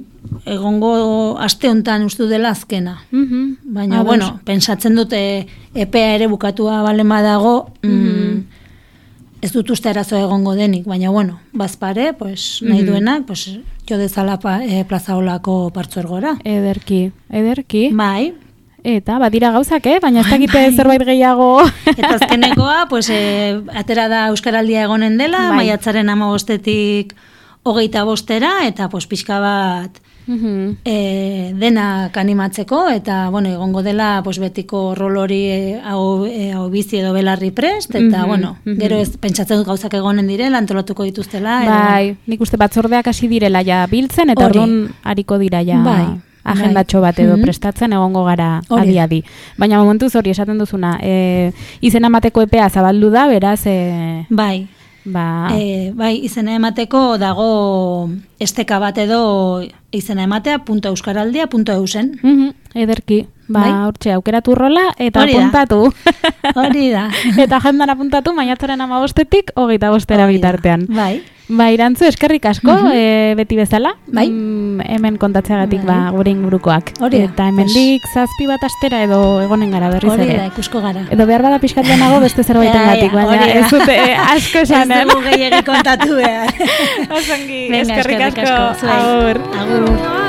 egongo aste hontan uste dut dela azkena. Mhm. Baina, Ados. bueno, pentsatzen dute epea ere bukatua balen badago, mm, ez dut uste arazoa egongo denik, baina, bueno, bazpare, pues, nahi Mhm. duenak, pues, jo dezala pa, e, plaza olako partzuergora. Ederki, ederki. Bai, Eta, badira gauzak, eh? Baina ez dakite zerbait gehiago. eta azkenekoa, pues, e, atera da Euskaraldia egonen dela, Bai. maiatzaren amabostetik hogeita bostera, eta pues, pixka bat Mhm. e, denak animatzeko, eta bueno, egongo dela pues, betiko rol hori e, hau, e, hau bizi edo belarri prest, eta Mhm, bueno, mhm. gero ez pentsatzen dut gauzak egonen direla, antolatuko dituztela. edo- Bai, nik uste batzordeak hasi direla ja biltzen, eta Hori. orduan hariko dira ja Bai, agendatxo bai. bat edo Mhm. prestatzen egongo gara Hori da. adi-adi. Baina momentuz hori esaten duzuna, e, izena emateko epea zabaldu da, beraz, e, Bai, ba, e, bai, izena emateko dago esteka bat edo izena ematea punto euskaraldia punto eusen. mhm, ederki, ba, Bai. hortxe, aukeratu rola, eta Hori da. apuntatu. Hori da. Eta agendan apuntatu, maiatzaren amabostetik, hogeita bostera Hori da. bitartean. Bai. Ba, Irantzu, eskerrik asko, e, beti bezala. Bai. Mm, hemen kontatzeagatik, Bai. ba, gure ingurukoak. Hori da, Eta hemendik zazpi bat astera edo egonen gara berriz Hori ere. da, ikusko gara. Edo behar bada pixkat nago beste zerbaitengatik, Ja, ja, baina hori da. ez dute eh, asko esanen. Ez dugu gehiagik kontatu behar. Osongi, Venga, eskerrik eskerrik asko. asko, zuei. Agur. Agur.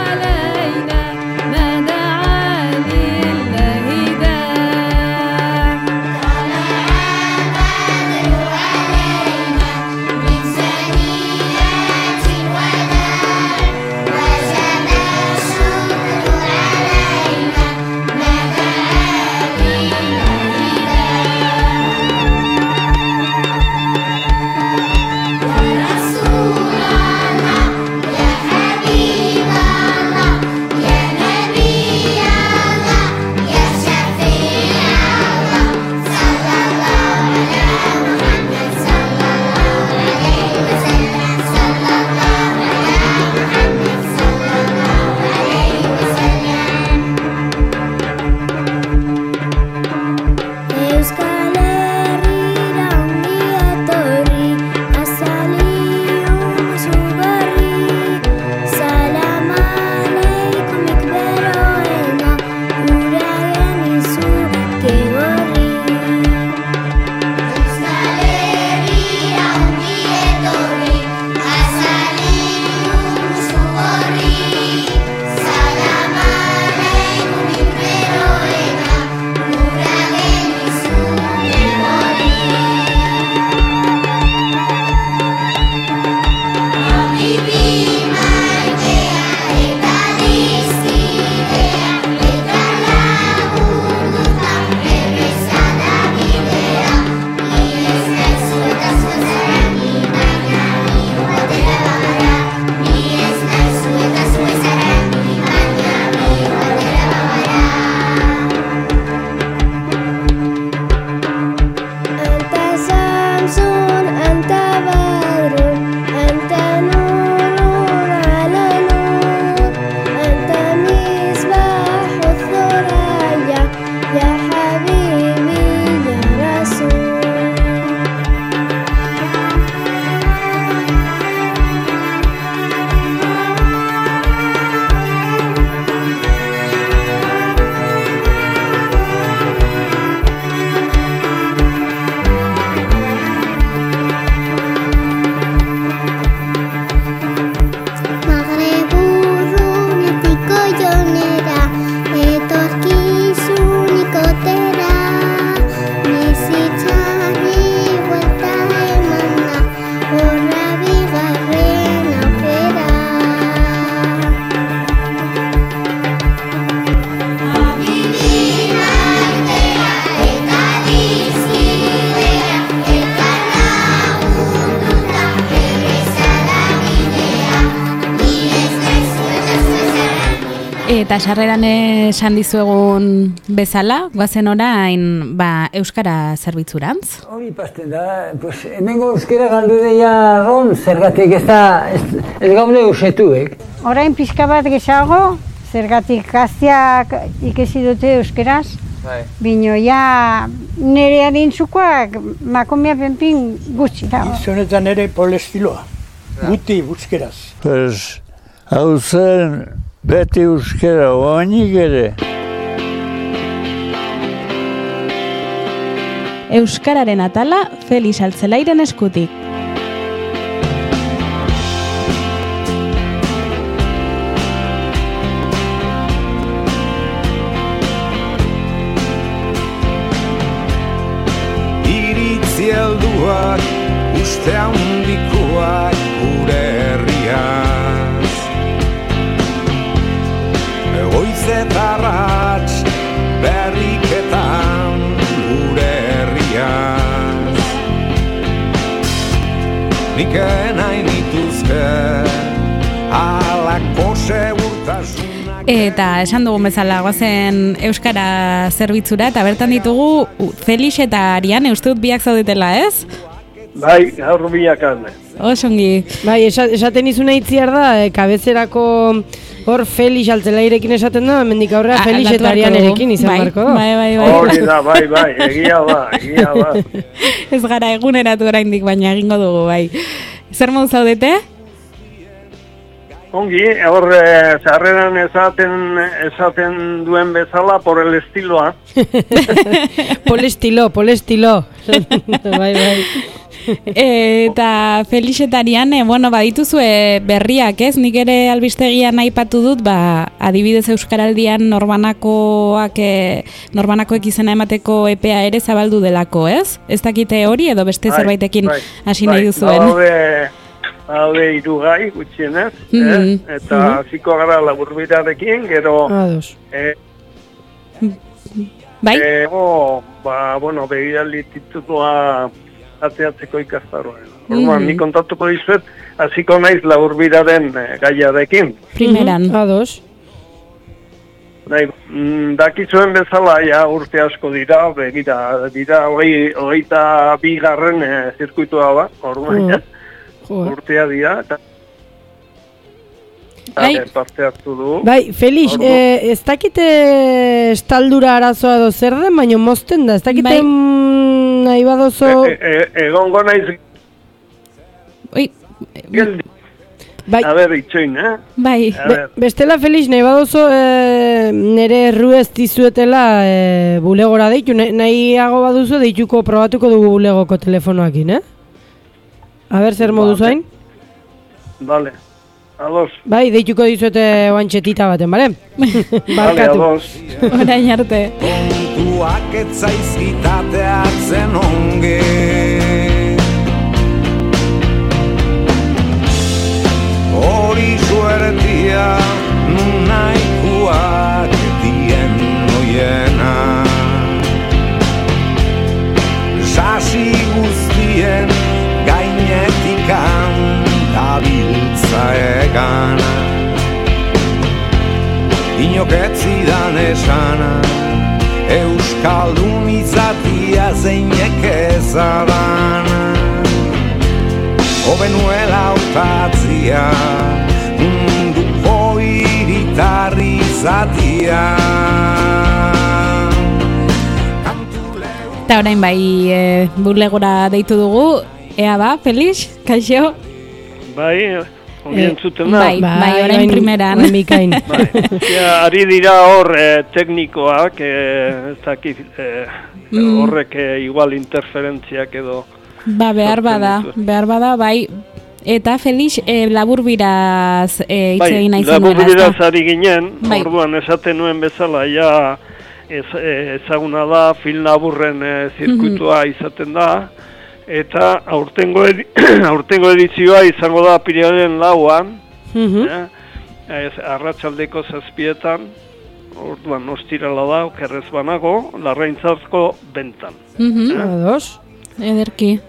رسول الله يا حبيب Eta sarreran esan dizuegun bezala, guazen orain ba, Euskara zerbitzurantz. Hori pasten da, pues, hemengo euskera galdu deia ron, zergatik ez da, ez, ez gaude usetuek. Orain pixka bat gehiago, zergatik gazteak ikesi dute euskeraz. Bino, ja, nire adintzukoak makomia penpin gutxi dago. Zonetan ere polestiloa, guti euskeraz. Pues, hau zen, beti euskera, oainik ere. Euskararen atala, Felix Altzelairen eskutik. Iritzi helduak, uste handikoak gure herriaz. Goizetarratz berriketan gure herriaz. Nik nahi nituzke halako segurtasunak. Eta esan dugun bezala goazen Euskara zerbitzura eta bertan ditugu Felix eta Ariane, uste dut biak zaudetela, ez? Bai, gaur biakan. Osongi. Bai, esaten izuna itziar da, e, kabezerako hor Felix Altzelairekin esaten da, mendik aurrea Felix eta Arianerekin izan bai, barko da. Bai, bai, bai. Hori da, bai, bai, egia ba, egia ba. Ez gara eguneratu oraindik, baina egingo dugu, bai. Zer modu zaudete? Ongi, hor eh, zarreran esaten, esaten duen bezala por el estiloa. Polestilo, polestilo. Bai, bai. Eta Felix eta Ariane, bueno, badituzue berriak, ez? Nik ere albistegian aipatu dut, ba, adibidez Euskaraldian norbanakoak, e, norbanakoek izena emateko epea ere zabaldu delako, ez? Ez dakite hori edo beste Bai, zerbaitekin bai, hasi bai, nahi duzuen? Daude, daude irugai gutxienez, Mhm, eh? Eta hasiko gara laburbirarekin, gero... Ados. Eh, Bai? Ego, ba, bueno, begirali titulua atzeatzeko ikastaroan. Orduan, Mhm. ni kontatuko dizuet, hasiko naiz laburbiraren eh, gaiarekin. Primeran. Ados. Bai, mm, dakizuen bezala, ja, urte asko dira, begira, dira, hogei, hogeita bigarren eh, zirkuitua ba, orduan, ja, urtea dira, eta Bai. eta parte hartu du. Bai, Felix, Ordu- eh, ez dakite estaldura arazoa edo zer den, baina mozten da, ez dakite Bai. mm, nahi badozo... E, e, egongo naiz Ui, geldi. Bai. A ber, itxoin, eh? bai. A Be, ber. bestela, Felix, nahi badozo e, nire erru ez dizuetela e, bulegora deitu, nahi, nahiago baduzu deituko probatuko dugu bulegoko telefonoakin, eh? A ber, zer modu zain? Vale, ados. Bai, deituko dizuete oantxetita baten, bale? Vale, Barkatu. ados. Orain arte. Kontuak etzaizkitateatzen onge. Hori suertia nun nahikoak dien noiena. Sasi guztien gainetikan dabiltza egana. Inoketzidan esana, Euskaldun izatia zeinek ezadana. Hobenuela hautatzia, munduko hiritarri izatia. Eta orain bai, e, bulegora deitu dugu, ea ba, Felix, kaixo? Bai, ongi Eh, entzuten da. Bai, bai, orain primeran. Orain bikain. Bai. Ja, ari dira hor eh, teknikoak, eh, ez dakit, eh, Mm. horrek eh, igual interferentziak edo... Ba, behar sortzen bada, ditu. behar bada, bai. Eta Felix, e, laburbiraz e, hitz Bai, egin nahi zenuela, laburbiraz ezta? ari ginen, Bai. orduan esaten nuen bezala, ja ez, eh, ezaguna da, film laburren eh, zirkuitua izaten da, eta aurtengo, edi aurtengo edizioa izango da apirilaren lauan, Mhm. eh? Ez, arratsaldeko zazpietan, orduan ostirala da, okerrez banago, larraintzazko bentan. Mhm. Ados. Ederki.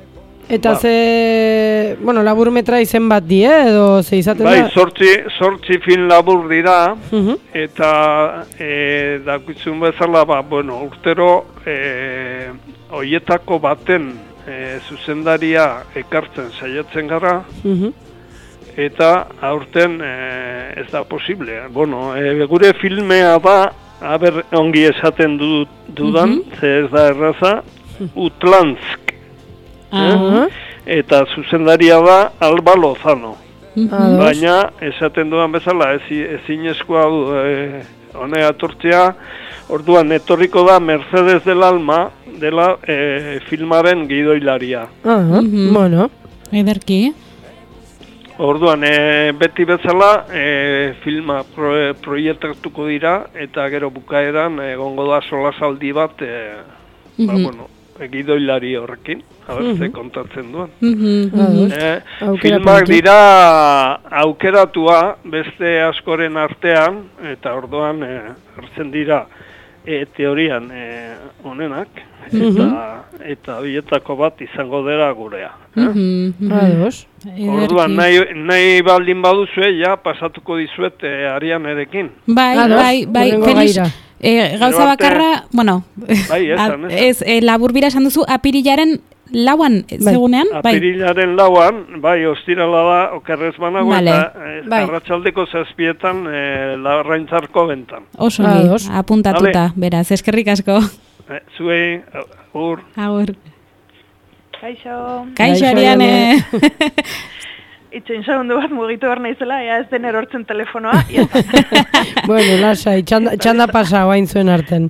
Eta Ba. ze, bueno, labur metra izen bat die, edo ze izaten Bai, da? sortzi, sortzi film labur dira, Mhm. eta e, dakitzun bezala, ba, bueno, urtero e, hoietako baten e, zuzendaria ekartzen saiatzen gara, Mhm. eta aurten e, ez da posible. Bueno, e, gure filmea da, aber ongi esaten du, dudan, Mhm. ze ez da erraza, Utlansk. Ah. Eta zuzendaria da Alba Lozano. Mhm. Baina, esaten dudan bezala, ezi, ezinezkoa du e, honea tortzea, orduan etorriko da Mercedes del Alma dela e, filmaren gidoilaria. Aha, Mhm. bueno. Ederki. Orduan, e, beti bezala, e, filma pro, proiektatuko dira, eta gero bukaeran egongo da solasaldi bat, e, ba, Mhm. bueno, gidoilari horrekin, haber ze Mhm. kontatzen duen. Mhm, mhm. Ados. Eh, Aukera filmak puntu. dira aukeratua beste askoren artean, eta orduan e, hartzen dira e, teorian e, onenak, eta, eta bietako bat izango dela gurea. Mhm, mhm. Ados. Orduan, Ederki. nahi, nahi baldin baduzue, ja, pasatuko dizuet e, Arianerekin. Bai, Ados, bai, bai, hurrengo Felix, gaira. eh, gauza Gero arte- bakarra, bueno, Bai, esan, a- esan. ez, eh, labur bira esan duzu, apirilaren lauan, zegunean, bai. Apirilaren lauan, bai, ostirala da, okerrez banago, Vale. eta e, Bai. arratsaldeko zazpietan e, larraintzarko bentan. Oso ongi, Ados. apuntatuta, beraz, eskerrik asko. E, zuei, agur. Agur. Kaixo, Kaixo, Kaixo, Ariane. itxoin segundu bat mugitu behar naizela, ea ez den erortzen telefonoa, ia Bueno, lasai, txanda, txanda pasa guain zuen arten.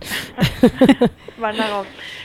banago.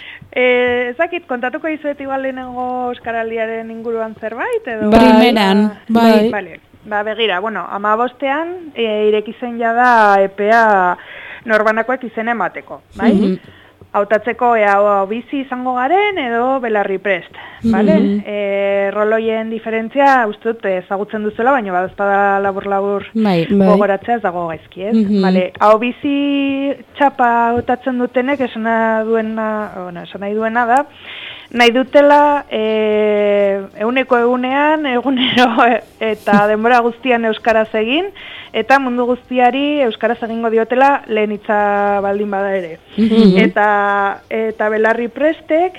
Eh, ezakit, kontatuko izuet igual lehenengo Euskaraldiaren inguruan zerbait, edo? Bai. Primeran, bai. Vale. Ba, begira, bueno, amabostean e, ireki zen jada epea norbanakoek izen emateko, bai? Mhm. Hautatzeko ea o, bizi izango garen edo belarri prest, bale? Mhm. E, roloien diferentzia uste dut ezagutzen duzuela, baina badazpada labur-labur Bai. Bai. gogoratzea ez dago gaizki, ez? Mhm. Bale, hau bizi txapa hautatzen dutenek esana duena, bueno, esan nahi duena da, nahi dutela e, eguneko egunean, egunero e, eta denbora guztian euskaraz egin, eta mundu guztiari euskaraz egingo diotela lehen hitza baldin bada ere. Mhm. Eta, eta belarri prestek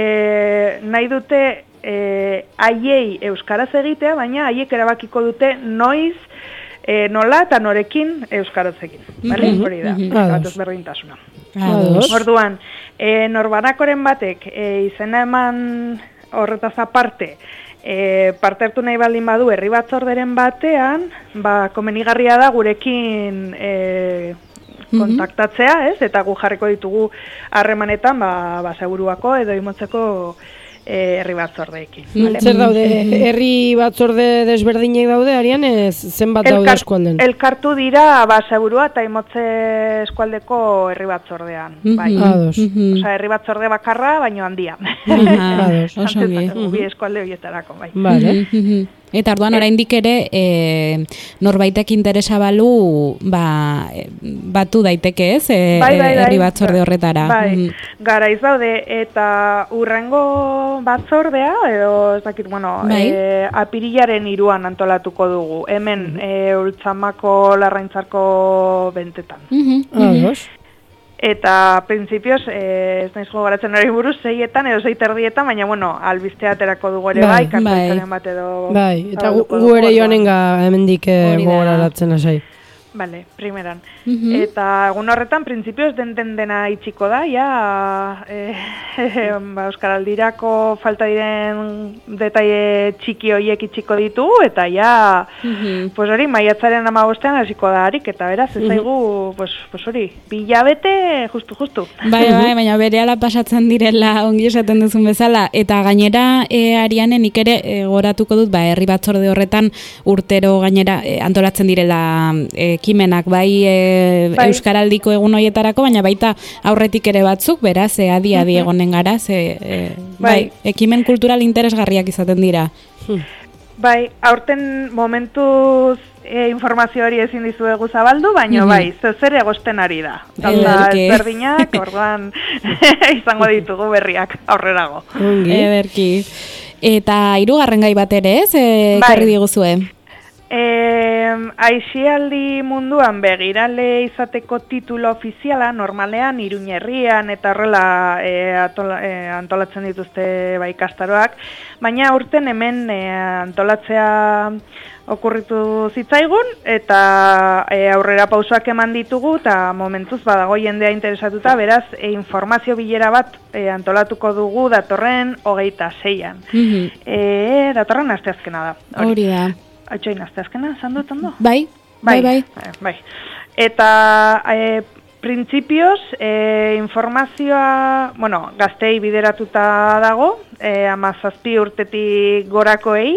e, nahi dute e, haiei euskaraz egitea, baina haiek erabakiko dute noiz, e, nola eta norekin euskaraz egin. Bale? Mhm, Hori da, mhm. bat Ados. ezberdintasuna. Ados. Orduan, e, norbanakoren batek e, izena eman horretaz aparte, e, parte hartu nahi baldin badu herri batzorderen batean, ba, komenigarria da gurekin e, kontaktatzea, ez? Eta gu jarriko ditugu harremanetan, ba, ba seguruako edo imotzeko e, herri batzordeekin. Vale? Zer daude, herri batzorde desberdinek daude, Arian, ez zenbat daude Elkar- eskualden? Elkartu dira ba segurua eta imotze eskualdeko herri batzordean, bai. Ados. Mhm. Osea, herri batzorde bakarra, baino handia. Aha, Ados. oso ongi. Bi eskualde horietarako, bai. Vale. Mhm, mhm. Eta orduan oraindik ere e, norbaitek interesa balu ba, e, batu daiteke ez e, Bai, bai, bai. herri batzorde horretara. Bai, Mhm. garaiz daude eta urrengo batzordea, edo ez dakit, bueno, Bai. e, apirilaren iruan antolatuko dugu, hemen e, Ultzamako larraintzarko bentetan. Mhm, mhm. Ados. Eta printzipioz, eh, ez naiz gogoratzen hori buruz, seietan edo sei terdietan, baina bueno, albiste aterako dugu ere Bai, bai, bai. karteltzaren bat edo... Bai, eta gu, zabalduko gu dugu, ere orduan. joanenga hemendik eh, Hori da. gogoratzen lasai. Bale, primeran. Mhm. Eta egun horretan, printzipioz den den dena itxiko da, ja, e, ba, Euskaraldirako falta diren detaile txiki horiek itxiko ditugu, eta ja, Mhm. pues hori, maiatzaren amabostean hasiko da harik, eta beraz, ez zaigu, pues, pues hori, bilabete, justu, justu. Bai, bai, baina berehala pasatzen direla ongi esaten duzun bezala, eta gainera e, Ariane nik ere e, goratuko dut, ba, herri batzorde horretan urtero gainera e, antolatzen direla e, ekimenak bai, e, Bai. Euskaraldiko egun hoietarako, baina baita aurretik ere batzuk, beraz, e, adi adi egonen gara, ze, e, bai, Bai. ekimen kultural interesgarriak izaten dira. Bai, aurten momentuz e, informazio hori ezin dizuegu zabaldu, baina Mhm. bai, zer egosten ari da. Gauza Ederki. ezberdinak, orduan izango ditugu berriak aurrerago. Ongi. Ederki. Eta hirugarren gai bat ere, ez? E, Bai. Karri diguzue. Eh, Aixialdi munduan begirale izateko titulo ofiziala normalean Iruñerrian eta horrela e, atola, e, antolatzen dituzte bai ikastaroak, baina aurten hemen e, antolatzea okurritu zitzaigun eta e, aurrera pausoak eman ditugu eta momentuz badago jendea interesatuta, beraz e, informazio bilera bat e, antolatuko dugu datorren hogeita seian. Mhm. E, datorren asteazkena da. Hori da. Atxoin, asteazkena, esan dut ondo? Bai, bai, bai. Bai, bai. Eta e, printzipioz, e, informazioa, bueno, gaztei bideratuta dago, e, amazazpi urtetik gorakoei.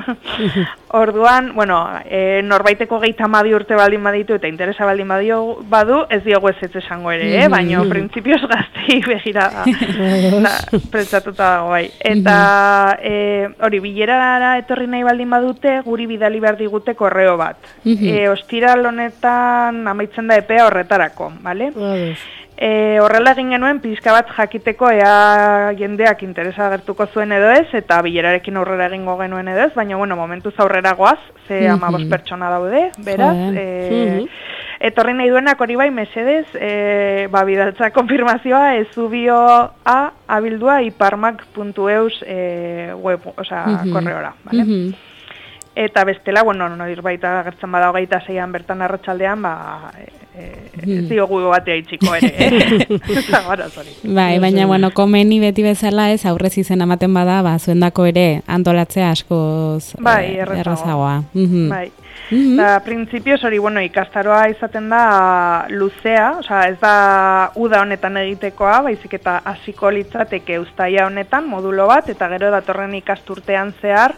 Orduan, bueno, e, norbaiteko geita hamabi urte baldin baditu eta interesa baldin badio, badu, ez diogu ez ez esango ere, eh? Baina printzipioz gaztei begira da, pentsatuta dago bai. Eta e, hori, bilerara etorri nahi baldin badute, guri bidali behar digute korreo bat. E, ostiral honetan amaitzen da epea horretarako, bale? E, horrela egin genuen pixka bat jakiteko ea jendeak interesa agertuko zuen edo ez, eta bilerarekin aurrera egingo genuen edo ez, baina bueno, momentuz aurrera goaz, ze Mhm. hamabost pertsona daude, beraz, Joder. e, etorri nahi duenak hori bai mesedez, e, ba, bidaltza konfirmazioa ezubioa abildua iparmak puntu eus e, web, osea, Mhm. korreora, bale? Mhm. Eta bestela, bueno, norbait agertzen bada hogeita seian bertan arratsaldean, ba, e, e, ez diogu batea itxiko ere, eh? Zagara, sorry. Bai, baina, bueno, komeni beti bezala ez, aurrez izen ematen bada, ba, zuendako ere antolatzea askoz Bai, eh, errazago. errazagoa. Mhm. Bai. Eta printzipioz hori, bueno, ikastaroa izaten da luzea, osea, ez da uda honetan egitekoa, baizik eta hasiko litzateke uztaia honetan modulo bat, eta gero datorren ikasturtean zehar,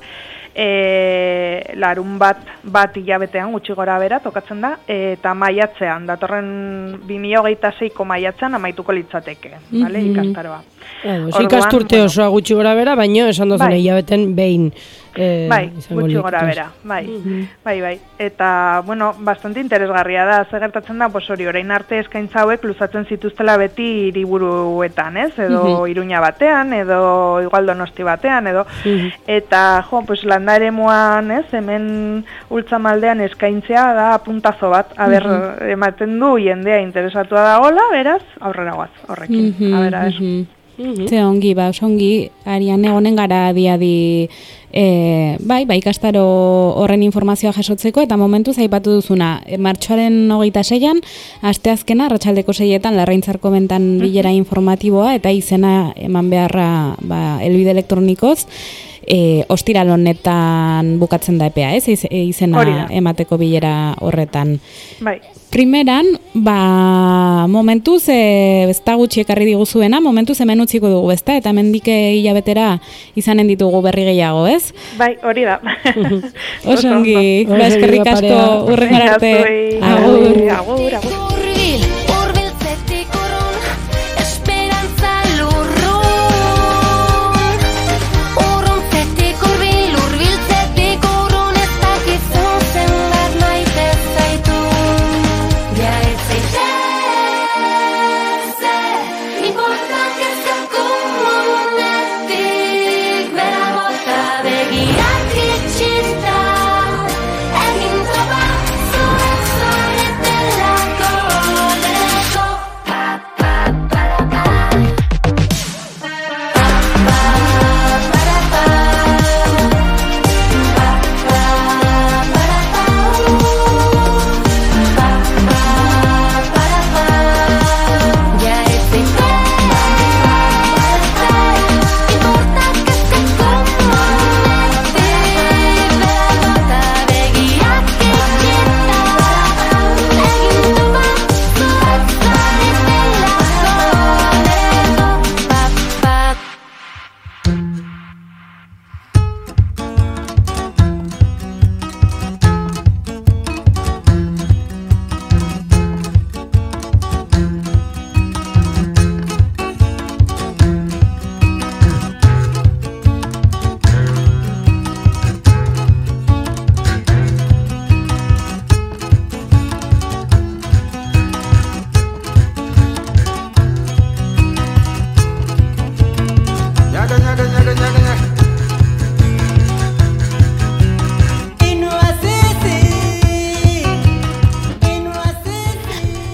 e, larun bat bat hilabetean gutxi gora bera tokatzen da, eta maiatzean, datorren bi mila hogeita seiko maiatzean amaituko litzateke, bale, Mhm. ikastaroa. Oso ikasturte osoa gutxi gora bera, baino esan dozune Bai. hilabeten behin. Eh, Bai, izango gutxi litzateke. gora bera, bai, bai, bai. Eta, bueno, bastante interesgarria da, ze gertatzen da, pues hori, orain arte eskaintza hauek luzatzen zituztela beti hiriburuetan, ez? Edo Mhm. Iruña batean, edo igual Donosti batean, edo, Mhm. eta, jo, pues landa eremuan, ez? Hemen ultzamaldean eskaintzea da puntazo bat, haber, Mhm. ematen du jendea interesatua dagola, beraz, aurrera goaz, horrekin, Mhm, a ber, a ber. mhm. Ze ongi, ba, oso ongi, arian egonen gara diadi, e, bai, bai, ikastaro horren informazioa jasotzeko, eta momentuz aipatu duzuna, e, martxoaren hogeita seian, asteazkena, arratsaldeko seietan, larraintzarko bentan bilera informatiboa, eta izena eman beharra, ba, elbide elektronikoz, e, ostiral honetan bukatzen da epea, ez? Iz, e, izena Hori da. emateko bilera horretan. Bai. Primeran, ba, momentuz, e, ez da gutxi ekarri diguzuena, momentuz hemen utziko dugu, ezta? Eta mendike hilabetera izanen ditugu berri gehiago, ez? Bai, hori da. Oso ongi, ba, eskerrik asko, urrengora arte. Agur, agur, agur. Hurbil, hurbiltzetik urrun, esperantza lurrun. Urruntzetik hurbil, hurbiltzetik urrun, ez dakizu zenbat maite zaitun. Ja ez zaitez, inportak ezkan komunetik, bera bota begiak itxita, egin topa zuen zoretelako.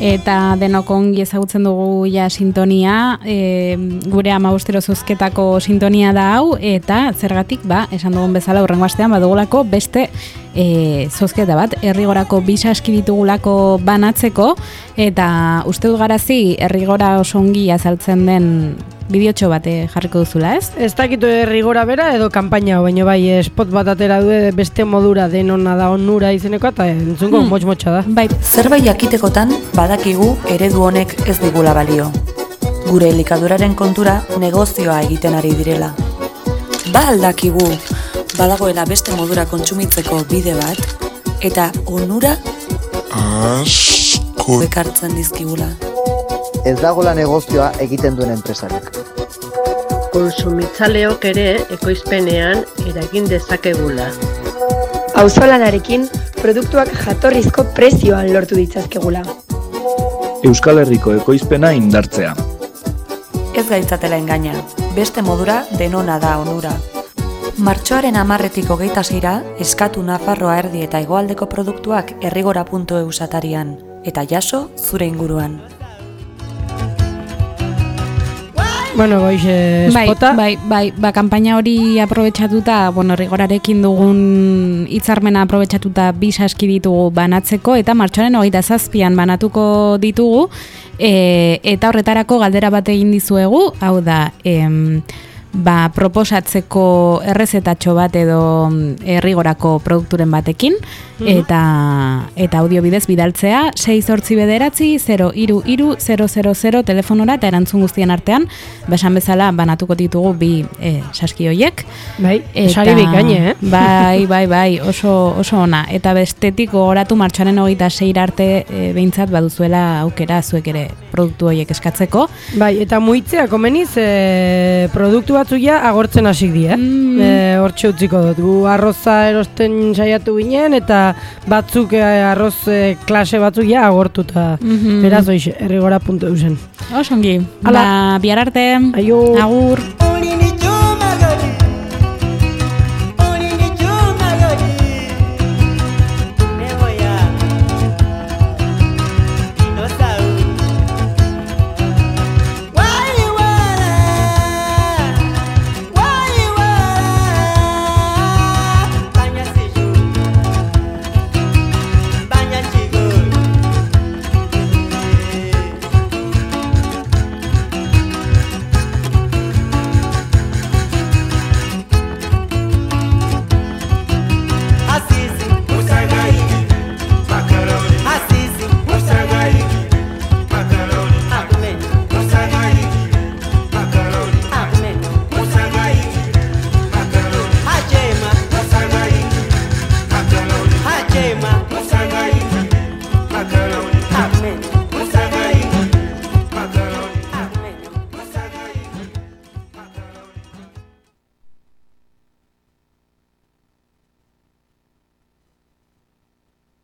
eta denok ongi ezagutzen dugu ja sintonia, e, gure amabostero zozketako sintonia da hau, eta zergatik, ba, esan dugun bezala urrengo astean badugulako beste e, zozketa bat, Errigorako bisaski ditugulako banatzeko, eta uste dut garazi Errigora oso ongi azaltzen den bideotxo bat jarriko duzula, ez? Ez dakitu Errigora bera edo kanpaina, baina bai spot bat atera du beste modura denona da onura izeneko eta entzungo hmm. motx-motxa da. Bai. Zerbait jakitekotan badakigu eredu honek ez digula balio. Gure elikaduraren kontura negozioa egiten ari direla. Ba aldakigu badagoela beste modura kontsumitzeko bide bat eta onura asko ekartzen dizkigula. Ez dagoela negozioa egiten duen enpresarik. Kontsumitzaleok ere ekoizpenean eragin dezakegula. Auzolanarekin produktuak jatorrizko prezioan lortu ditzazkegula. Euskal Herriko ekoizpena indartzea. Ez gaitzatela engaina, beste modura denona da onura. Martxoaren hamarretik hogeita seira, eskatu Nafarroa erdi eta hegoaldeko produktuak errigora puntu eus atarian, eta jaso zure inguruan. Bueno, goiz, espota. Bai, bai, bai, ba, kanpaina hori aprobetxatuta, bueno, Errigorarekin dugun hitzarmena aprobetxatuta bi saski ditugu banatzeko, eta martxoaren hogeita zazpian banatuko ditugu, e, eta horretarako galdera bat egin dizuegu, hau da, em, ba, proposatzeko errezetatxo bat edo Errigorako produkturen batekin, eta eta audio bidez bidaltzea sei zortzi bederatzi zero hiru hiru zero zero zero telefonora eta erantzun guztien artean, besan bezala banatuko ditugu bi e, saski hoiek. Bai, sari bikaine, eh? Bai, bai, bai, oso, oso ona. Eta bestetik gogoratu martxoaren hogeita seira arte e, behintzat baduzuela aukera zuek ere produktu hoiek eskatzeko. Bai, eta muitzea komeniz e, produktu batzuia agortzen hasik die, eh? Mm. E, hortxe utziko dut, gu arroza erosten saiatu ginen, eta batzuk arroz klase batzuk ja agortuta. Mm-hmm. Beraz, oiz, errigora puntu eusen. Osongi, ba, bihar arte. Aio. Agur.